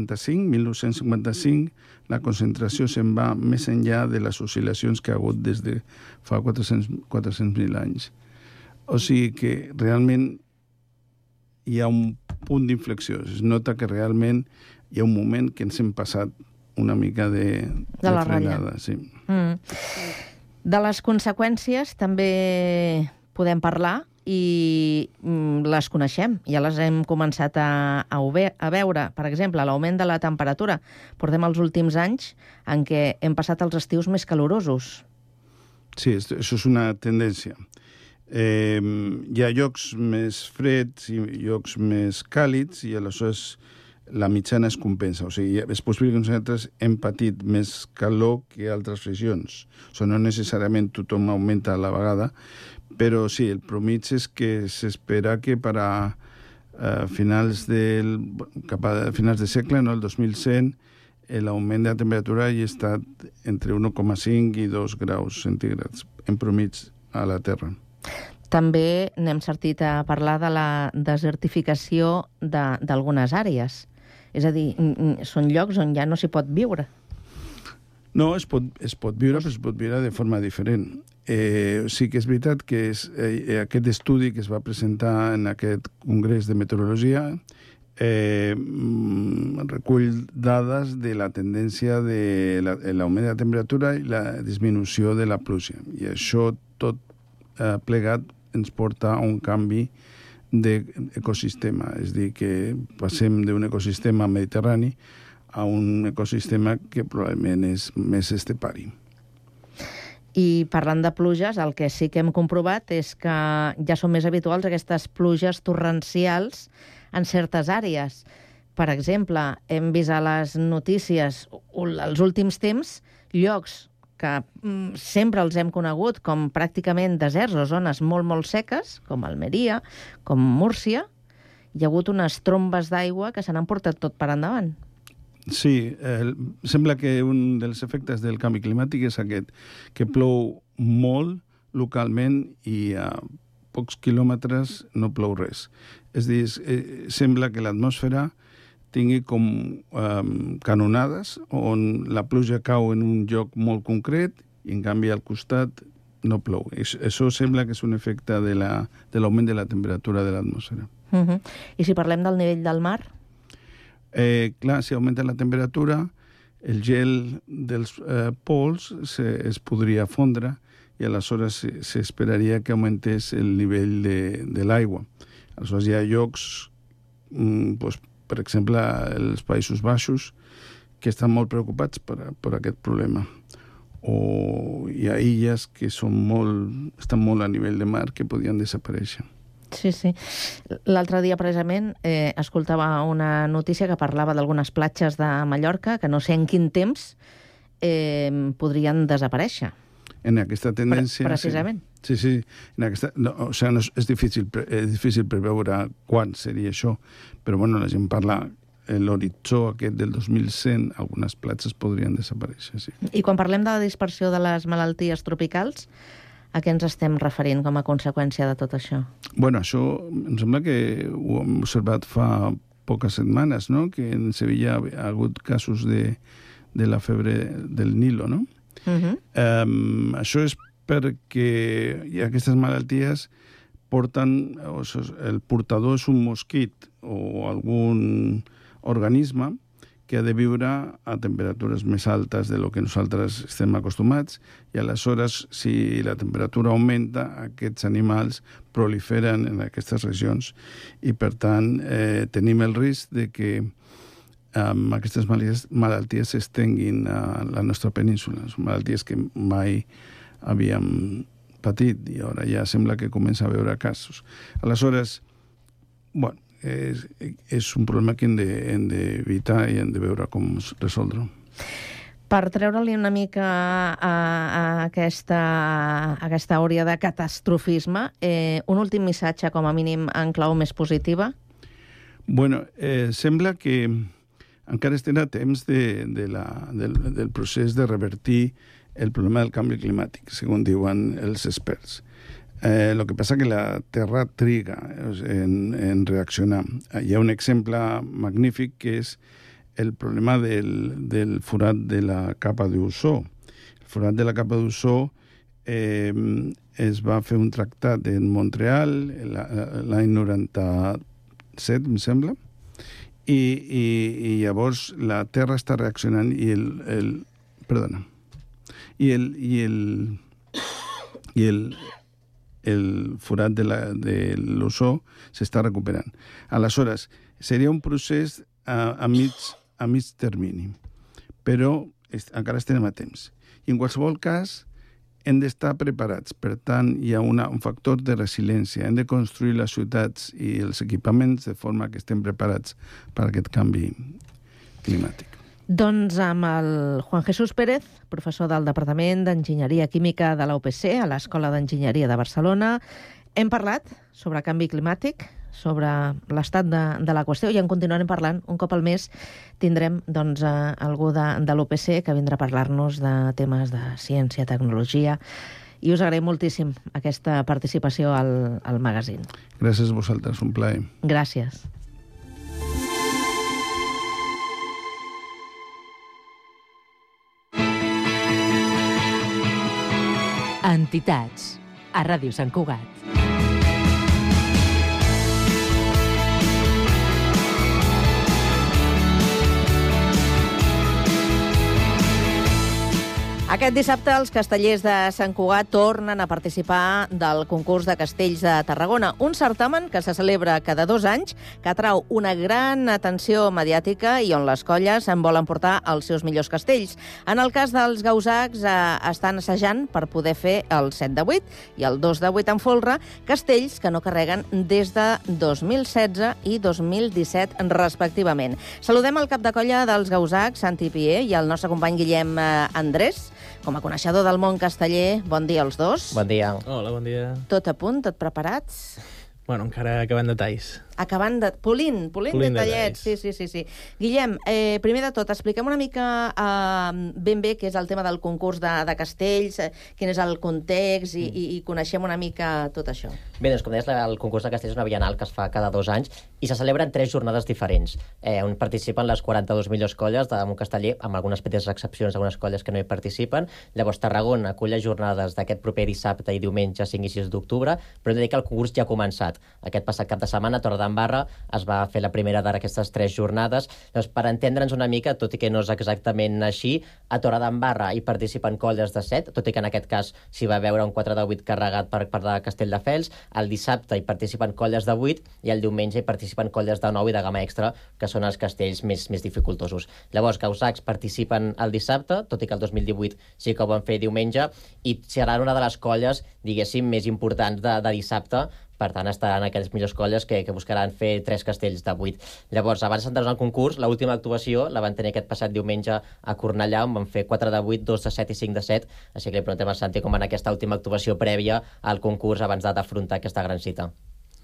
1955, la concentració se'n va més enllà de les oscil·lacions que ha hagut des de fa 400.000 anys. O sigui que realment hi ha un punt d'inflexió. Es nota que realment hi ha un moment que ens hem passat una mica de la frenada. Sí. De les conseqüències també podem parlar i les coneixem. Ja les hem començat a veure. Per exemple, l'augment de la temperatura. Portem els últims anys en què hem passat els estius més calorosos. Sí, això és una tendència. Hi ha llocs més freds i llocs més càlids i aleshores la mitjana es compensa. O sigui, és possible que nosaltres hem patit més calor que altres regions. O sigui, no necessàriament tothom augmenta a la vegada, però sí, el promig és que s'espera que a finals de segle, no, el 2100, l'augment de la temperatura hi ha estat entre 1,5 i 2 graus centígrads en promig a la Terra. També n'hem sentit a parlar de la desertificació d'algunes àrees. És a dir, són llocs on ja no s'hi pot viure. No, es pot viure, però es pot viure de forma diferent. Sí que és veritat que aquest estudi que es va presentar en aquest Congrés de Meteorologia recull dades de la tendència de l'augment de la temperatura i la disminució de la pluja. I això tot plegat ens porta a un canvi d'ecosistema. És a dir, que passem d'un ecosistema mediterrani a un ecosistema que probablement és més estepari. I parlant de pluges, el que sí que hem comprovat és que ja són més habituals aquestes pluges torrencials en certes àrees. Per exemple, hem vist a les notícies els últims temps llocs que sempre els hem conegut com pràcticament deserts o zones molt, molt seques, com Almeria, com Múrcia. Hi ha hagut unes trombes d'aigua que se n'han portat tot per endavant. Sí, sembla que un dels efectes del canvi climàtic és aquest, que plou molt localment i a pocs quilòmetres no plou res. És a dir, sembla que l'atmosfera tingui com canonades on la pluja cau en un lloc molt concret i en canvi al costat no plou. Això sembla que és un efecte de l'augment de la temperatura de l'atmosfera. I si parlem del nivell del mar? Clar, si augmenta la temperatura, el gel dels pols es podria fondre i aleshores s'esperaria que augmentés el nivell de l'aigua. Aleshores hi ha llocs, per exemple, els Països Baixos, que estan molt preocupats per aquest problema. O hi ha illes que estan molt a nivell de mar que podien desaparèixer. Sí, sí. L'altre dia, precisament, escoltava una notícia que parlava d'algunes platges de Mallorca que no sé en quin temps podrien desaparèixer. En aquesta tendència... Precisament. Sí. És difícil preveure quan seria això, però bueno, la gent parla l'horitzó aquest del 2100, algunes platges podrien desaparèixer, sí. I quan parlem de la dispersió de les malalties tropicals, a què ens estem referint com a conseqüència de tot això? Bueno, això em sembla que ho hem observat fa poques setmanes, no? Que en Sevilla ha hagut casos de la febre del Nilo, no? Això és perquè hi ha aquestes malalties el portador és un mosquit o algun organisme que ha de viure a temperatures més altes de lo que nosaltres estem acostumats, i aleshores, si la temperatura augmenta, aquests animals proliferen en aquestes regions i, per tant, tenim el risc de que aquestes malalties s'estenguin a la nostra península. Són malalties que mai havíem patit i ara ja sembla que comença a veure casos. Aleshores, bueno, és un problema que hem d'evitar i hem de veure com resoldre. Per treure-li una mica a aquesta àurea de catastrofisme, un últim missatge, com a mínim, en clau més positiva? Bueno, sembla que encara estem a temps del procés de revertir el problema del canvi climàtic, segons diuen els experts. Lo que passa que la Terra triga en reaccionar. Hi ha un exemple magnífic que és el problema del forat de la capa d'ozó. El forat de la capa d'ozó es va fer un tractat en Montreal l'any 97, em sembla, i llavors la Terra està reaccionant i el forat de l'ozó s'està recuperant. Aleshores, seria un procés a mig termini, però encara estem a temps. I en qualsevol cas, hem d'estar preparats. Per tant, hi ha un factor de resiliència. Hem de construir les ciutats i els equipaments de forma que estem preparats per aquest canvi climàtic. Doncs amb el Juan Jesús Pérez, professor del Departament d'Enginyeria Química de la UPC, a l'Escola d'Enginyeria de Barcelona, hem parlat sobre canvi climàtic, sobre l'estat de la qüestió, i en continuarem parlant. Un cop al mes tindrem algú de l'UPC que vindrà a parlar-nos de temes de ciència, tecnologia, i us agraïm moltíssim aquesta participació al magazín. Gràcies a vosaltres, un plaer. Gràcies. Entitats, a Ràdio Sant Cugat. Aquest dissabte els castellers de Sant Cugat tornen a participar del concurs de castells de Tarragona, un certamen que se celebra cada 2 anys, que atrau una gran atenció mediàtica i on les colles en volen portar els seus millors castells. En el cas dels gausacs, estan assajant per poder fer el 7 de 8 i el 2 de 8 en folre, castells que no carreguen des de 2016 i 2017, respectivament. Saludem el cap de colla dels gausacs, Santi Pier, i el nostre company Guillem Andrés. Com a coneixedor del món casteller, bon dia als dos. Bon dia. Hola, bon dia. Tot a punt, tot preparats? Bueno, encara acabant detalls. Acabant de... Polint detallets. Sí. Guillem, primer de tot, expliquem una mica ben bé què és el tema del concurs de castells, quin és el context i coneixem una mica tot això. Bé, doncs com deies, el concurs de castells és una bienal que es fa cada 2 anys i se celebren 3 jornades diferents, on participen les 42 millors colles de món casteller, amb algunes petites excepcions d'algunes colles que no hi participen. Llavors, Tarragona acull les jornades d'aquest proper dissabte i diumenge 5 i 6 d'octubre, però hem de dir que el concurs ja ha començat. Aquest passat cap de setmana, a Torredembarra, es va fer la primera d'aquestes 3 jornades. Doncs, per entendre'ns una mica, tot i que no és exactament així, a Torredembarra hi participen colles de 7, tot i que en aquest cas s'hi va veure un 4 de 8 carregat per part de Castelldefels. El dissabte hi participen colles de 8 i el diumenge hi participen colles de 9 i de gamma extra, que són els castells més dificultosos. Llavors, gausacs participen el dissabte, tot i que el 2018 sí que ho van fer diumenge, i seran una de les colles, diguéssim, més importants de dissabte. Per tant, estaran aquelles millors colles que buscaran fer 3 castells de 8. Llavors, abans d'entrar al concurs, l'última actuació la van tenir aquest passat diumenge a Cornellà, on van fer 4 de 8, 2 de 7 i 5 de 7. Així que li preguntem a Santi com en aquesta última actuació prèvia al concurs abans d'afrontar aquesta gran cita.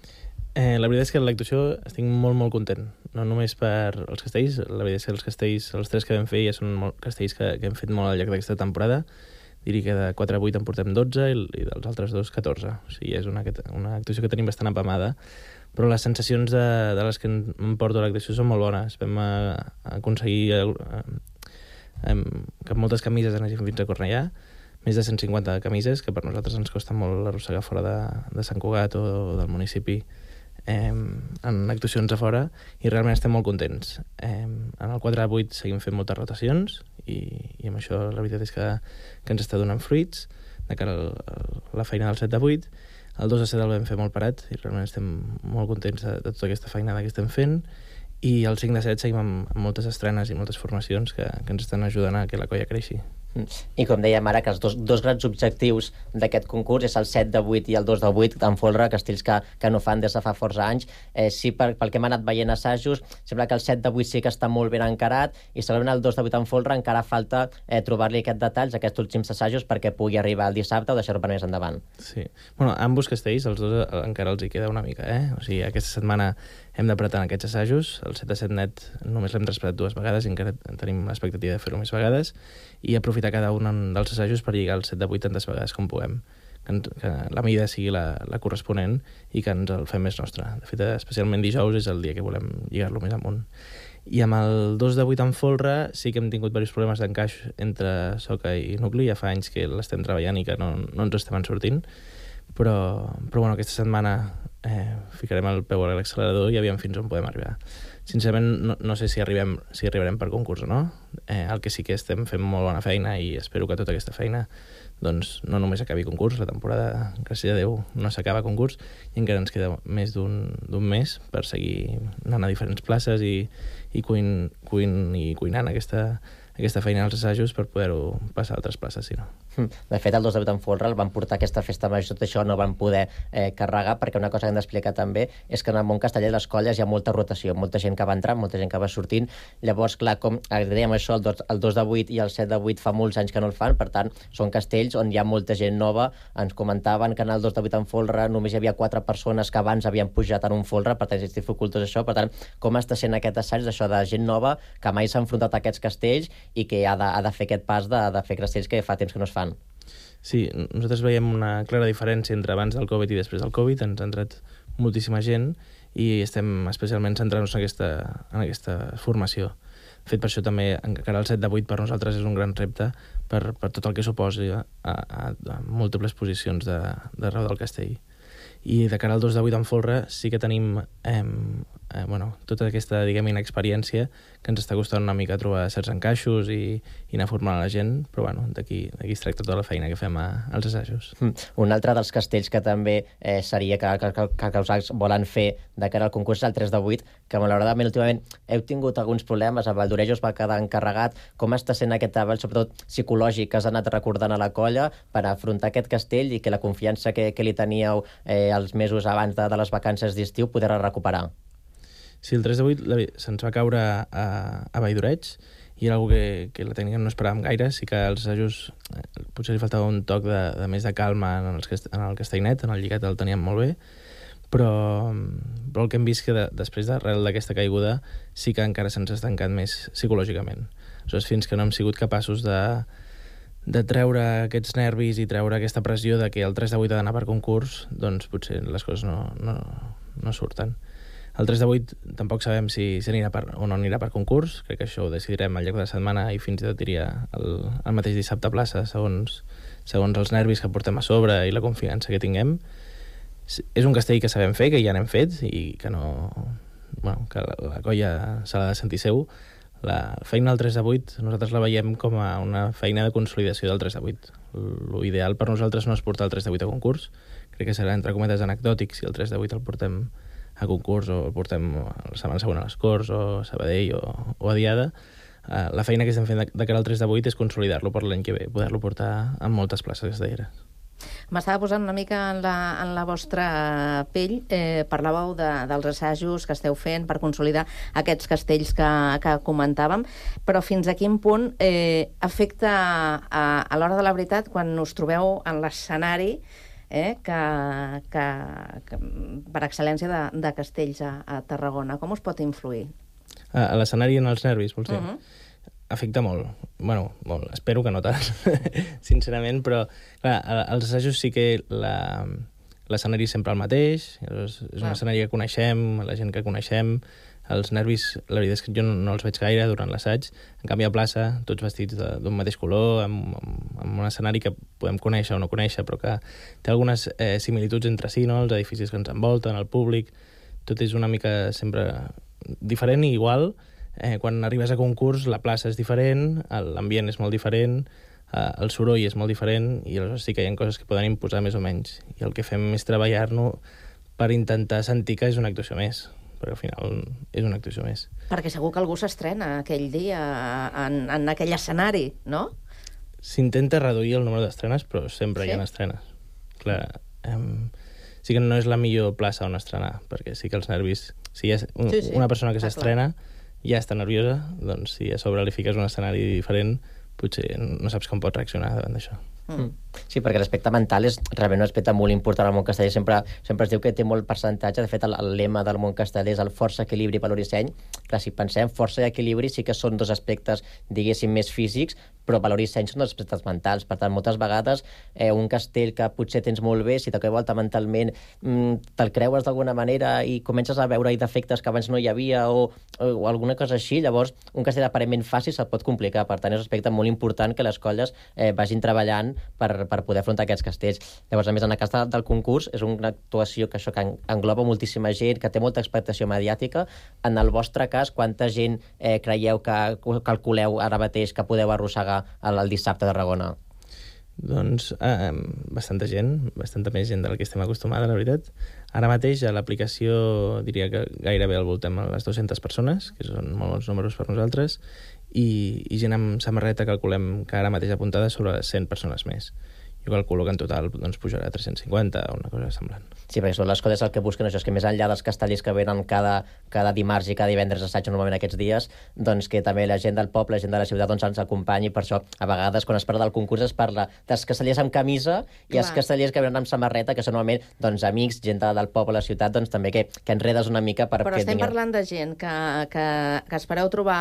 La veritat és que l'actuació estic molt content. No només per els castells, la veritat és que els castells, els 3 que vam fer ja són castells que hem fet molt al llarg d'aquesta temporada. Diria que de 4 a 8 en portem 12 i dels altres 2, 14. O sigui, és una actuació que tenim bastant apamada, però les sensacions de les que em porto a l'actuació són molt bones. Vam aconseguir que moltes camises anessin fins a Cornellà. més de 150 camises, que per nosaltres ens costa molt arrossegar fora de Sant Cugat o del municipi en actuacions a fora, i realment estem molt contents. En el 4-8 seguim fent moltes rotacions i amb això la veritat és que ens està donant fruits de cara a la feina del 7-8. El 2-7 el vam fer molt parat i realment estem molt contents de tota aquesta feinada que estem fent, i el 5-7 seguim amb moltes estrenes i moltes formacions que ens estan ajudant a que la colla creixi. I com dèiem ara, que els dos grans objectius d'aquest concurs és el 7-8 i el 2-8 en folre, castells que no fan des de fa força anys. Sí, pel que hem anat veient assajos, sembla que el 7-8 sí que està molt ben encarat, i segurament el 2-8 en folre encara falta trobar-li aquests detalls, aquests últims assajos, perquè pugui arribar el dissabte o deixar-ho per més endavant. Sí. Bueno, a ambos castells, els dos encara els hi queda una mica, O sigui, aquesta setmana hem d'apretar aquests assajos. El 7-7 net només l'hem respetat 2 vegades i encara tenim l'expectativa de fer-ho més vegades, i aprofitar cada un dels assajos per lligar el 7-8 tantes vegades com puguem, que la mida sigui la corresponent i que ens el fem més nostre. De fet, especialment dijous és el dia que volem lligar-lo més amunt. I amb el 2-8 en folre sí que hem tingut diversos problemes d'encaix entre soca i nucli. Ja fa anys que l'estem treballant i que no ens estem sortint, però bueno, aquesta setmana ficarem el peu a l'accelerador i aviam fins on podem arribar. Sincerament, no sé si arribarem per concurs o no. El que sí que estem fent molt bona feina, i espero que tota aquesta feina doncs, no només acabi concurs. La temporada, gràcies a Déu, no s'acaba concurs, i encara ens queda més d'un mes per seguir anant a diferents places i cuinant aquesta feina als assajos per poder-ho passar a altres places, si no. De fet, el 2-8 en folre el van portar a aquesta festa major, tot això no van poder carregar, perquè una cosa que hem d'explicar també és que en el món casteller les colles hi ha molta rotació, molta gent que va entrant, molta gent que va sortint. Llavors, clar, com dèiem això, el 2-8 i el 7-8 fa molts anys que no el fan, per tant, són castells on hi ha molta gent nova. Ens comentaven que en el 2-8 en folre només hi havia 4 persones que abans havien pujat en un folre, per tant, és dificultós això. Per tant, com està sent aquest assaig d'això de gent nova que mai s'ha enfrontat a aquests castells i que ha de fer aquest pas de fer castells que fa temps que no es fan? Sí, nosaltres veiem una clara diferència entre abans del Covid i després del Covid. Ens ha entrat moltíssima gent i estem especialment centrant-nos en aquesta formació. De fet, per això també encara el 7-8 per nosaltres és un gran repte per tot el que suposi a múltiples posicions d'arreu del castell. I de cara al 2-8 en folre sí que tenim tota aquesta, diguem, inexperiència que ens està costant una mica trobar certs encaixos i anar formant la gent, però d'aquí es tracta tota la feina que fem als assajos. Un altre dels castells que també seria que els ACs volen fer de cara al concurs és el 3-8, que malauradament últimament heu tingut alguns problemes, a Valdorejo es va quedar encarregat. Com està sent aquest treball, sobretot psicològic, que has anat recordant a la colla per afrontar aquest castell i que la confiança que li teníeu els mesos abans de les vacances d'estiu poder recuperar? Sí, el 3-8 se'ns va caure a Valldoreix i era una que la tècnica no esperàvem gaire. Sí que als assajos potser li faltava un toc de més de calma en el castellnet, en el lligat el teníem molt bé, però el que hem vist que després d'arrel d'aquesta caiguda sí que encara se'ns ha estancat més psicològicament. Aleshores, fins que no hem sigut capaços de treure aquests nervis i treure aquesta pressió de que el 3-8 ha d'anar per concurs, doncs potser les coses no surten. El 3-8 tampoc sabem si anirà o no anirà per concurs. Crec que això ho decidirem al llarg de la setmana i fins i tot diria el mateix dissabte a plaça, segons els nervis que portem a sobre i la confiança que tinguem. És un castell que sabem fer, que ja n'hem fet i que que la colla se l'ha de sentir seu. La feina del 3-8 nosaltres la veiem com a una feina de consolidació del 3-8. L'ideal per nosaltres no és portar el 3-8 a concurs. Crec que serà, entre cometes, anecdòtic si el 3-8 el portem a concurs o el portem la setmana següent a les Corts o a Sabadell o a Diada. La feina que estem fent de cara al 3-8 és consolidar-lo per l'any que ve, poder-lo portar en moltes places castelleres. M'estava posant una mica en la vostra pell. Parlàveu dels assajos que esteu fent per consolidar aquests castells que comentàvem, però fins a quin punt afecta a l'hora de la veritat quan us trobeu en l'escenari que per excel·lència de castells a Tarragona? Com us pot influir? A l'escenari i en els nervis, vols dir? Afecta molt. Bueno, molt. Espero que no tant, sincerament, però clar, als assajos sí que l'escenari és sempre el mateix, és un escenari que coneixem, la gent que coneixem, Els nervis, la veritat és que jo no els veig gaire durant l'assaig. En canvi, a plaça, tots vestits d'un mateix color, amb un escenari que podem conèixer o no conèixer, però que té algunes similituds entre si, no? Els edificis que ens envolten, el públic... Tot és una mica sempre diferent i igual. Quan arribes a concurs, la plaça és diferent, l'ambient és molt diferent, el soroll és molt diferent, i aleshores sí que hi ha coses que poden imposar més o menys. I el que fem és treballar-nos per intentar sentir que és una actuació més, perquè al final és una actuació més. Perquè segur que algú s'estrena aquell dia en aquell escenari, no? S'intenta reduir el número d'estrenes, però sempre hi ha estrenes. Clar, sí que no és la millor plaça on estrenar, perquè sí que els nervis... Si hi ha una persona que s'estrena ja està nerviosa, doncs si a sobre li fiques un escenari diferent, potser no saps com pot reaccionar davant d'això. Sí, perquè l'aspecte mental és realment un aspecte molt important al món casteller. Sempre es diu que té molt percentatge. De fet, el lema del món casteller és el força, equilibri, valor i seny. Clar, si pensem, força i equilibri sí que són dos aspectes, diguéssim, més físics, però valor i seny són dos aspectes mentals. Per tant, moltes vegades un castell que potser tens molt bé, si t'acaba volta mentalment, te'l creues d'alguna manera i comences a veure defectes que abans no hi havia o alguna cosa així, llavors un castell aparentment fàcil se't pot complicar. Per tant, és un aspecte molt important que les colles vagin treballant per poder afrontar aquests castells. Llavors, a més, en el cas del concurs, és una actuació que engloba moltíssima gent, que té molta expectació mediàtica. En el vostre cas, quanta gent creieu que calculeu ara mateix que podeu arrossegar el dissabte a Tarragona? Doncs bastanta gent, bastanta més gent del que estem acostumada, la veritat. Ara mateix a l'aplicació diria que gairebé al voltem a les 200 persones, que són molts números per nosaltres, i gent amb samarreta calculem que ara mateix apuntada sobre 100 persones més. Jo calculo que en total doncs, pujarà a 350 o una cosa semblant. Sí, perquè són les coses el que busquen, això és que més enllà dels castellers que venen cada dimarts i cada divendres assaig normalment aquests dies, doncs que també la gent del poble, la gent de la ciutat doncs ens acompanyi. Per això, a vegades, quan es parla del concurs, es parla dels castellers amb camisa i els castellers que venen amb samarreta, que són normalment doncs, amics, gent del poble, la ciutat, doncs també que enredes una mica per... Però estem parlant de gent que espereu trobar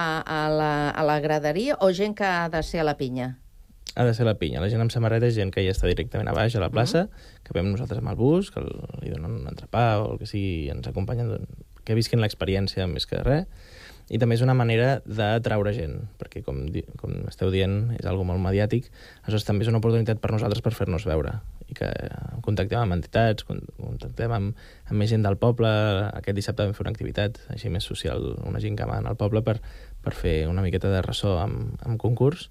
a la graderia o gent que ha de ser a la pinya? Ha de ser la pinya. La gent amb samarreta és gent que ja està directament a baix, a la plaça, que veiem nosaltres amb el bus, que li donen un entrepà o el que sigui, ens acompanyen, que visquin l'experiència més que res. I també és una manera d'atraure gent, perquè, com esteu dient, és algo molt mediàtic. Aleshores, també és una oportunitat per nosaltres per fer-nos veure i que contactem amb entitats, contactem amb més gent del poble. Aquest dissabte vam fer una activitat així més social, una gincama al poble per fer una miqueta de ressò amb concurs.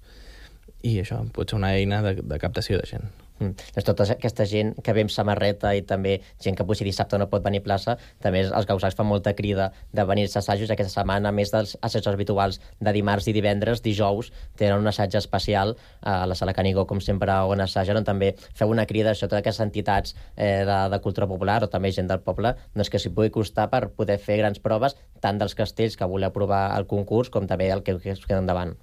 I això pot ser una eina de captació de gent. Doncs tota aquesta gent que ve amb samarreta i també gent que potser dissabte no pot venir a plaça, també els gausacs fan molta crida de venir-se a assajos aquesta setmana, a més dels assajos habituals de dimarts i divendres, dijous tenen un assaig especial a la Sala Canigó, com sempre, on assagen, on també feu una crida a totes aquestes entitats de cultura popular o també gent del poble, doncs que s'hi pugui costar per poder fer grans proves, tant dels castells que voleu provar al concurs com també el que us queda endavant.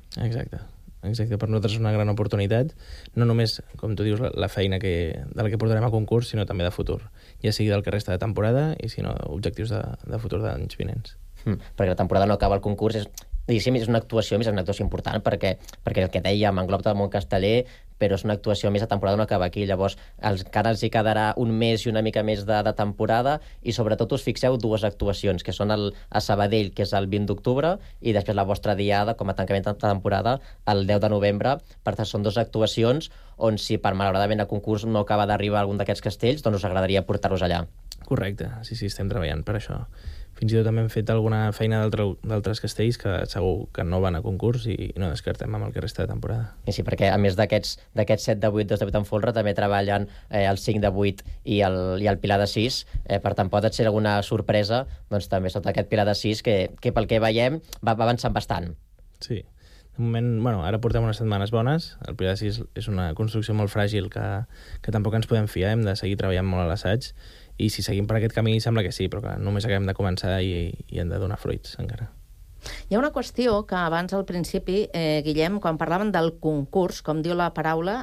Exacte, per nosaltres és una gran oportunitat, no només, com tu dius, la feina de la que portarem a concurs, sinó també de futur, ja sigui del que resta de temporada i sinó objectius de futur d'anys vinents. Perquè la temporada no acaba el concurs, és una actuació, més és una actuació important, perquè el que dèiem engloba tot el món casteller, però és una actuació més, la temporada no acaba aquí, llavors encara els hi quedarà un mes i una mica més de temporada, i sobretot us fixeu dues actuacions, que són a Sabadell, que és el 20 d'octubre, i després la vostra diada, com a tancament de temporada, el 10 de novembre. Per tant, són dues actuacions on si per malauradament el concurs no acaba d'arribar a algun d'aquests castells, doncs us agradaria portar-los allà. Correcte, sí, estem treballant per això. Fins i tot també hem fet alguna feina d'altres castells que segur que no van a concurs i no descartem amb el que resta de temporada. Sí, perquè a més d'aquests 7 de 8, 2 de 8 en folre, també treballen el 5 de 8 i el Pilar de 6. Per tant, pot ser alguna sorpresa, doncs també sota aquest Pilar de 6, que pel que veiem va avançant bastant. Sí. De moment, ara portem unes setmanes bones. El Pilar de 6 és una construcció molt fràgil que tampoc ens podem fiar. Hem de seguir treballant molt a l'assaig. I si seguim per aquest camí sembla que sí, però que només acabem de començar i hem de donar fruits encara. Hi ha una qüestió que abans al principi, Guillem, quan parlaven del concurs, com diu la paraula,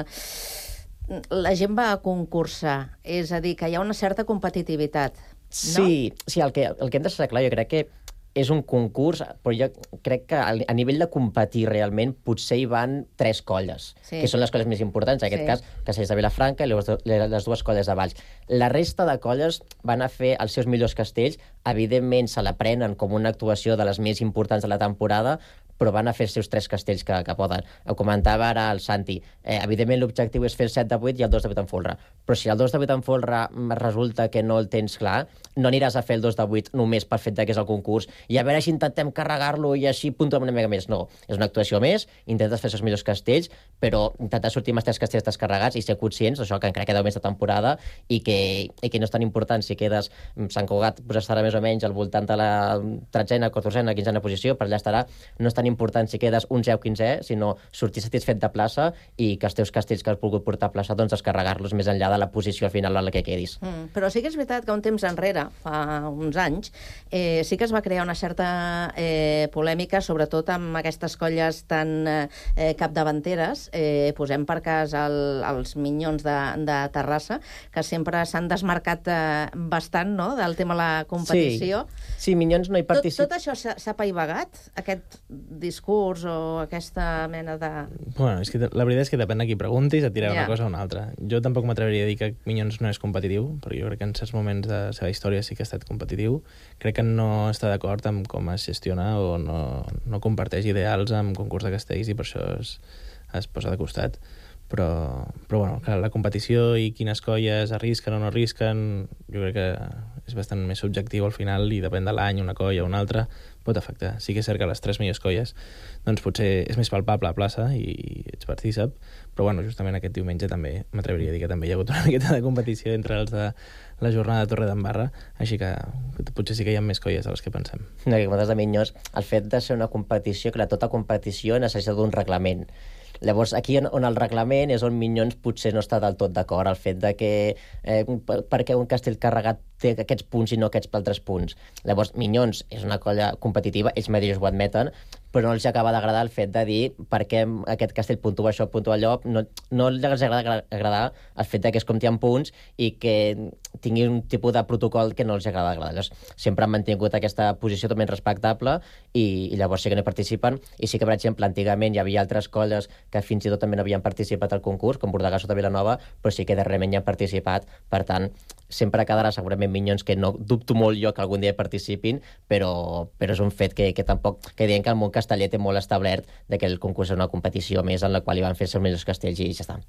la gent va a concursar, és a dir, que hi ha una certa competitivitat, no? Sí, el que hem de ser clar, jo crec que és un concurs, però jo crec que a nivell de competir realment potser hi van 3 colles, que són les colles més importants, en aquest cas, Castellers de Vilafranca i les 2 colles de Valls. La resta de colles van a fer els seus millors castells, evidentment se la prenen com una actuació de les més importants de la temporada, però van a fer els seus 3 castells que poden. Ho comentava ara el Santi. Evidentment, l'objectiu és fer el 7 de 8 i el 2 de 8 en folre. Però si el 2 de 8 en folre resulta que no el tens clar, no aniràs a fer el 2 de 8 només per fet que és el concurs i a veure si intentem carregar-lo i així puntuem una mica més. No, és una actuació més, intentes fer els millors castells, però intentar sortir amb els 3 castells descarregats i ser conscients d'això, que encara queda més de temporada i que no és tan important si quedes Sant Cugat, pues estarà més o menys al voltant de la 13ª, 14ª, 15ª posició, per allà estarà, no és tan important si quedes 11è o 15è, sinó sortir satisfet de plaça i que els teus castells que has volgut portar a plaça, doncs descarregar-los més enllà de la posició al final a la que quedis. Però sí que és veritat que un temps enrere, fa uns anys, sí que es va crear una certa polèmica, sobretot amb aquestes colles tan capdavanteres. Posem per cas els Minyons de Terrassa, que sempre s'han desmarcat bastant, no?, del tema de la competició. Sí, Minyons no hi participa. Tot això s'ha apaivagat, aquest discurs o aquesta mena de... Bueno, és que la veritat és que depèn de qui preguntis, et dirà una cosa o una altra. Jo tampoc m'atreviria a dir que Minyons no és competitiu, perquè jo crec que en certs moments de la seva història sí que ha estat competitiu. Crec que no està d'acord amb com es gestiona o no comparteix ideals amb concurs de castells i per això es posa de costat. Però bueno, clar, la competició i quines colles arrisquen o no arrisquen, jo crec que és bastant més subjectiu al final i depèn de l'any, una colla o una altra, pot afectar. Sí que és cert que les 3 millors colles doncs potser és més palpable a plaça i ets partícip, però bueno, justament aquest diumenge també m'atreviria a dir que també hi ha hagut una miqueta de competició entre els de la jornada de Torredembarra, així que potser sí que hi ha més colles de les que pensem. No, que moltes de Minyons, el fet de ser una competició, que tota competició necessita d'un reglament. Llavors, aquí on el reglament és on Minyons potser no està del tot d'acord, el fet de que perquè un castell carregat té aquests punts i no aquests altres punts. Llavors, Minyons és una colla competitiva, ells mateixos ho admeten, però no els acaba d'agradar el fet de dir per què aquest castell puntua això, puntua allò, no els agrada agradar el fet de que es compti amb punts i que tingui un tipus de protocol que no els agrada agradar. Llavors, sempre han mantingut aquesta posició també respectable i llavors sí que no hi participen. I sí que, per exemple, antigament hi havia altres colles que fins i tot també no havien participat al concurs, com Bordegasó de Vilanova, però sí que darrerament hi han participat. Per tant, sempre quedarà segurament Minyons, que no dubto molt jo que algun dia participin, però és un fet que tampoc, que dient que el món casteller té molt establert de que el concurs és una competició més en la qual hi van fer els millors castells i ja està.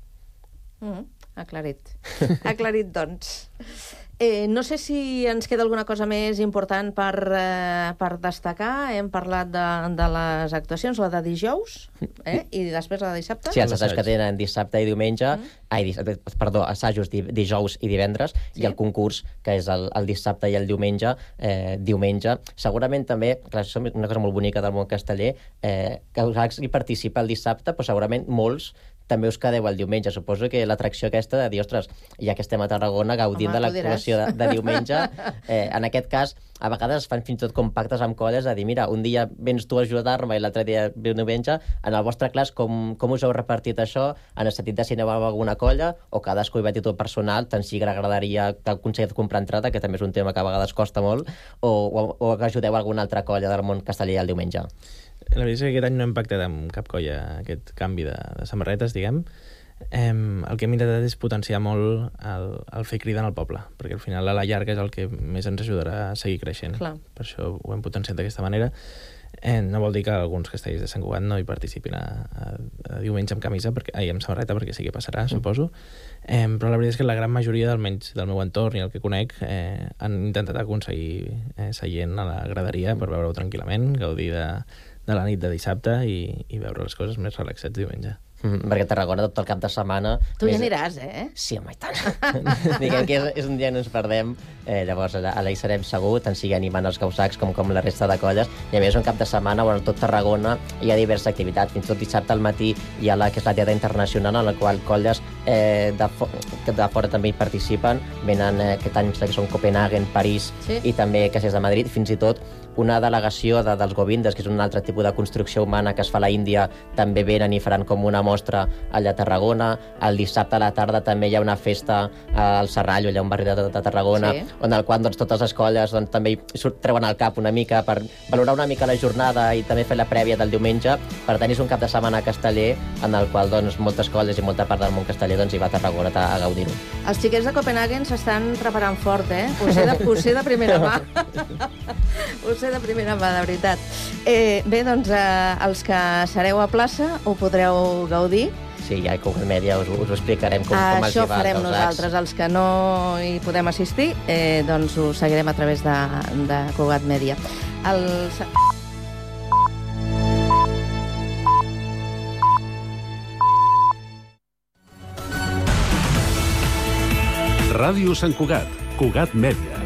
Aclarit. Aclarit, doncs. No sé si ens queda alguna cosa més important per destacar. Hem parlat de les actuacions, la de dijous, i després la de dissabte. Sí, els assajos que tenen dissabte i diumenge, assajos dijous i divendres, i el concurs, que és el dissabte i el diumenge. Segurament també, clar, això és una cosa molt bonica del món casteller, que us hi participa el dissabte, però segurament molts també us quedeu el diumenge. Suposo que l'atracció aquesta de dir, ostres, ja que estem a Tarragona gaudint de l'actuació de diumenge, en aquest cas, a vegades es fan fins i tot compactes amb colles a dir, mira, un dia vens tu a ajudar-me i l'altre dia ve diumenge. En el vostre cas, com us heu repartit això? En el sentit de si aneu a alguna colla o cadascú hi va a títol personal, tant si agradaria que aconseguit comprar entrada, que també és un tema que a vegades costa molt, o que ajudeu a alguna altra colla del món casteller el diumenge? La veritat és que aquest any no hem pactat amb cap colla aquest canvi de samarretes, diguem. El que hem intentat és potenciar molt el fer crida al poble, perquè al final a la llarga és el que més ens ajudarà a seguir creixent. Clar. Per això ho hem potenciat d'aquesta manera. No vol dir que alguns castells de Sant Cugat no hi participin a diumenge amb camisa, amb samarreta, perquè sí que passarà, suposo. Però la veritat és que la gran majoria, almenys del meu entorn i el que conec, han intentat aconseguir seient a la graderia per veure-ho tranquil·lament, gaudir de la nit de dissabte i veure les coses més relaxats diumenge. Perquè a Tarragona tot el cap de setmana... Tu hi aniràs, Sí, home, i tant. Diguem que és un dia que no ens perdem, llavors allà hi serem segur, tant sigui animant els gausacs com la resta de colles, i a més un cap de setmana on tot Tarragona hi ha diverses activitats. Fins i tot dissabte al matí hi ha que és la Diada Internacional, en la qual colles de fora també hi participen. Venen aquest any que són Copenhagen, París i també Castellers de Madrid, fins i tot una delegació dels Govindes, que és un altre tipus de construcció humana que es fa a la Índia, també venen i faran com una mostra allà a Tarragona. El dissabte a la tarda també hi ha una festa al Serrallo, allà a un barri de Tarragona, en el qual doncs, totes les colles doncs, també treuen al cap una mica per valorar una mica la jornada i també fer la prèvia del diumenge. Per tant, és un cap de setmana casteller en el qual doncs, moltes colles i molta part del món casteller doncs, hi va a Tarragona a gaudir-ho. Els xiquets de Copenhagen s'estan preparant fort, eh? Ho sé de primera mà. Ho sé de primera mà, de veritat. Bé, doncs, els que sereu a plaça ho podreu gaudir. Sí, ja a Cugat Mèdia us ho explicarem com els hi va. Això farem nosaltres, els que no hi podem assistir, doncs ho seguirem a través de Cugat Mèdia. Ràdio Sant Cugat, Cugat Mèdia.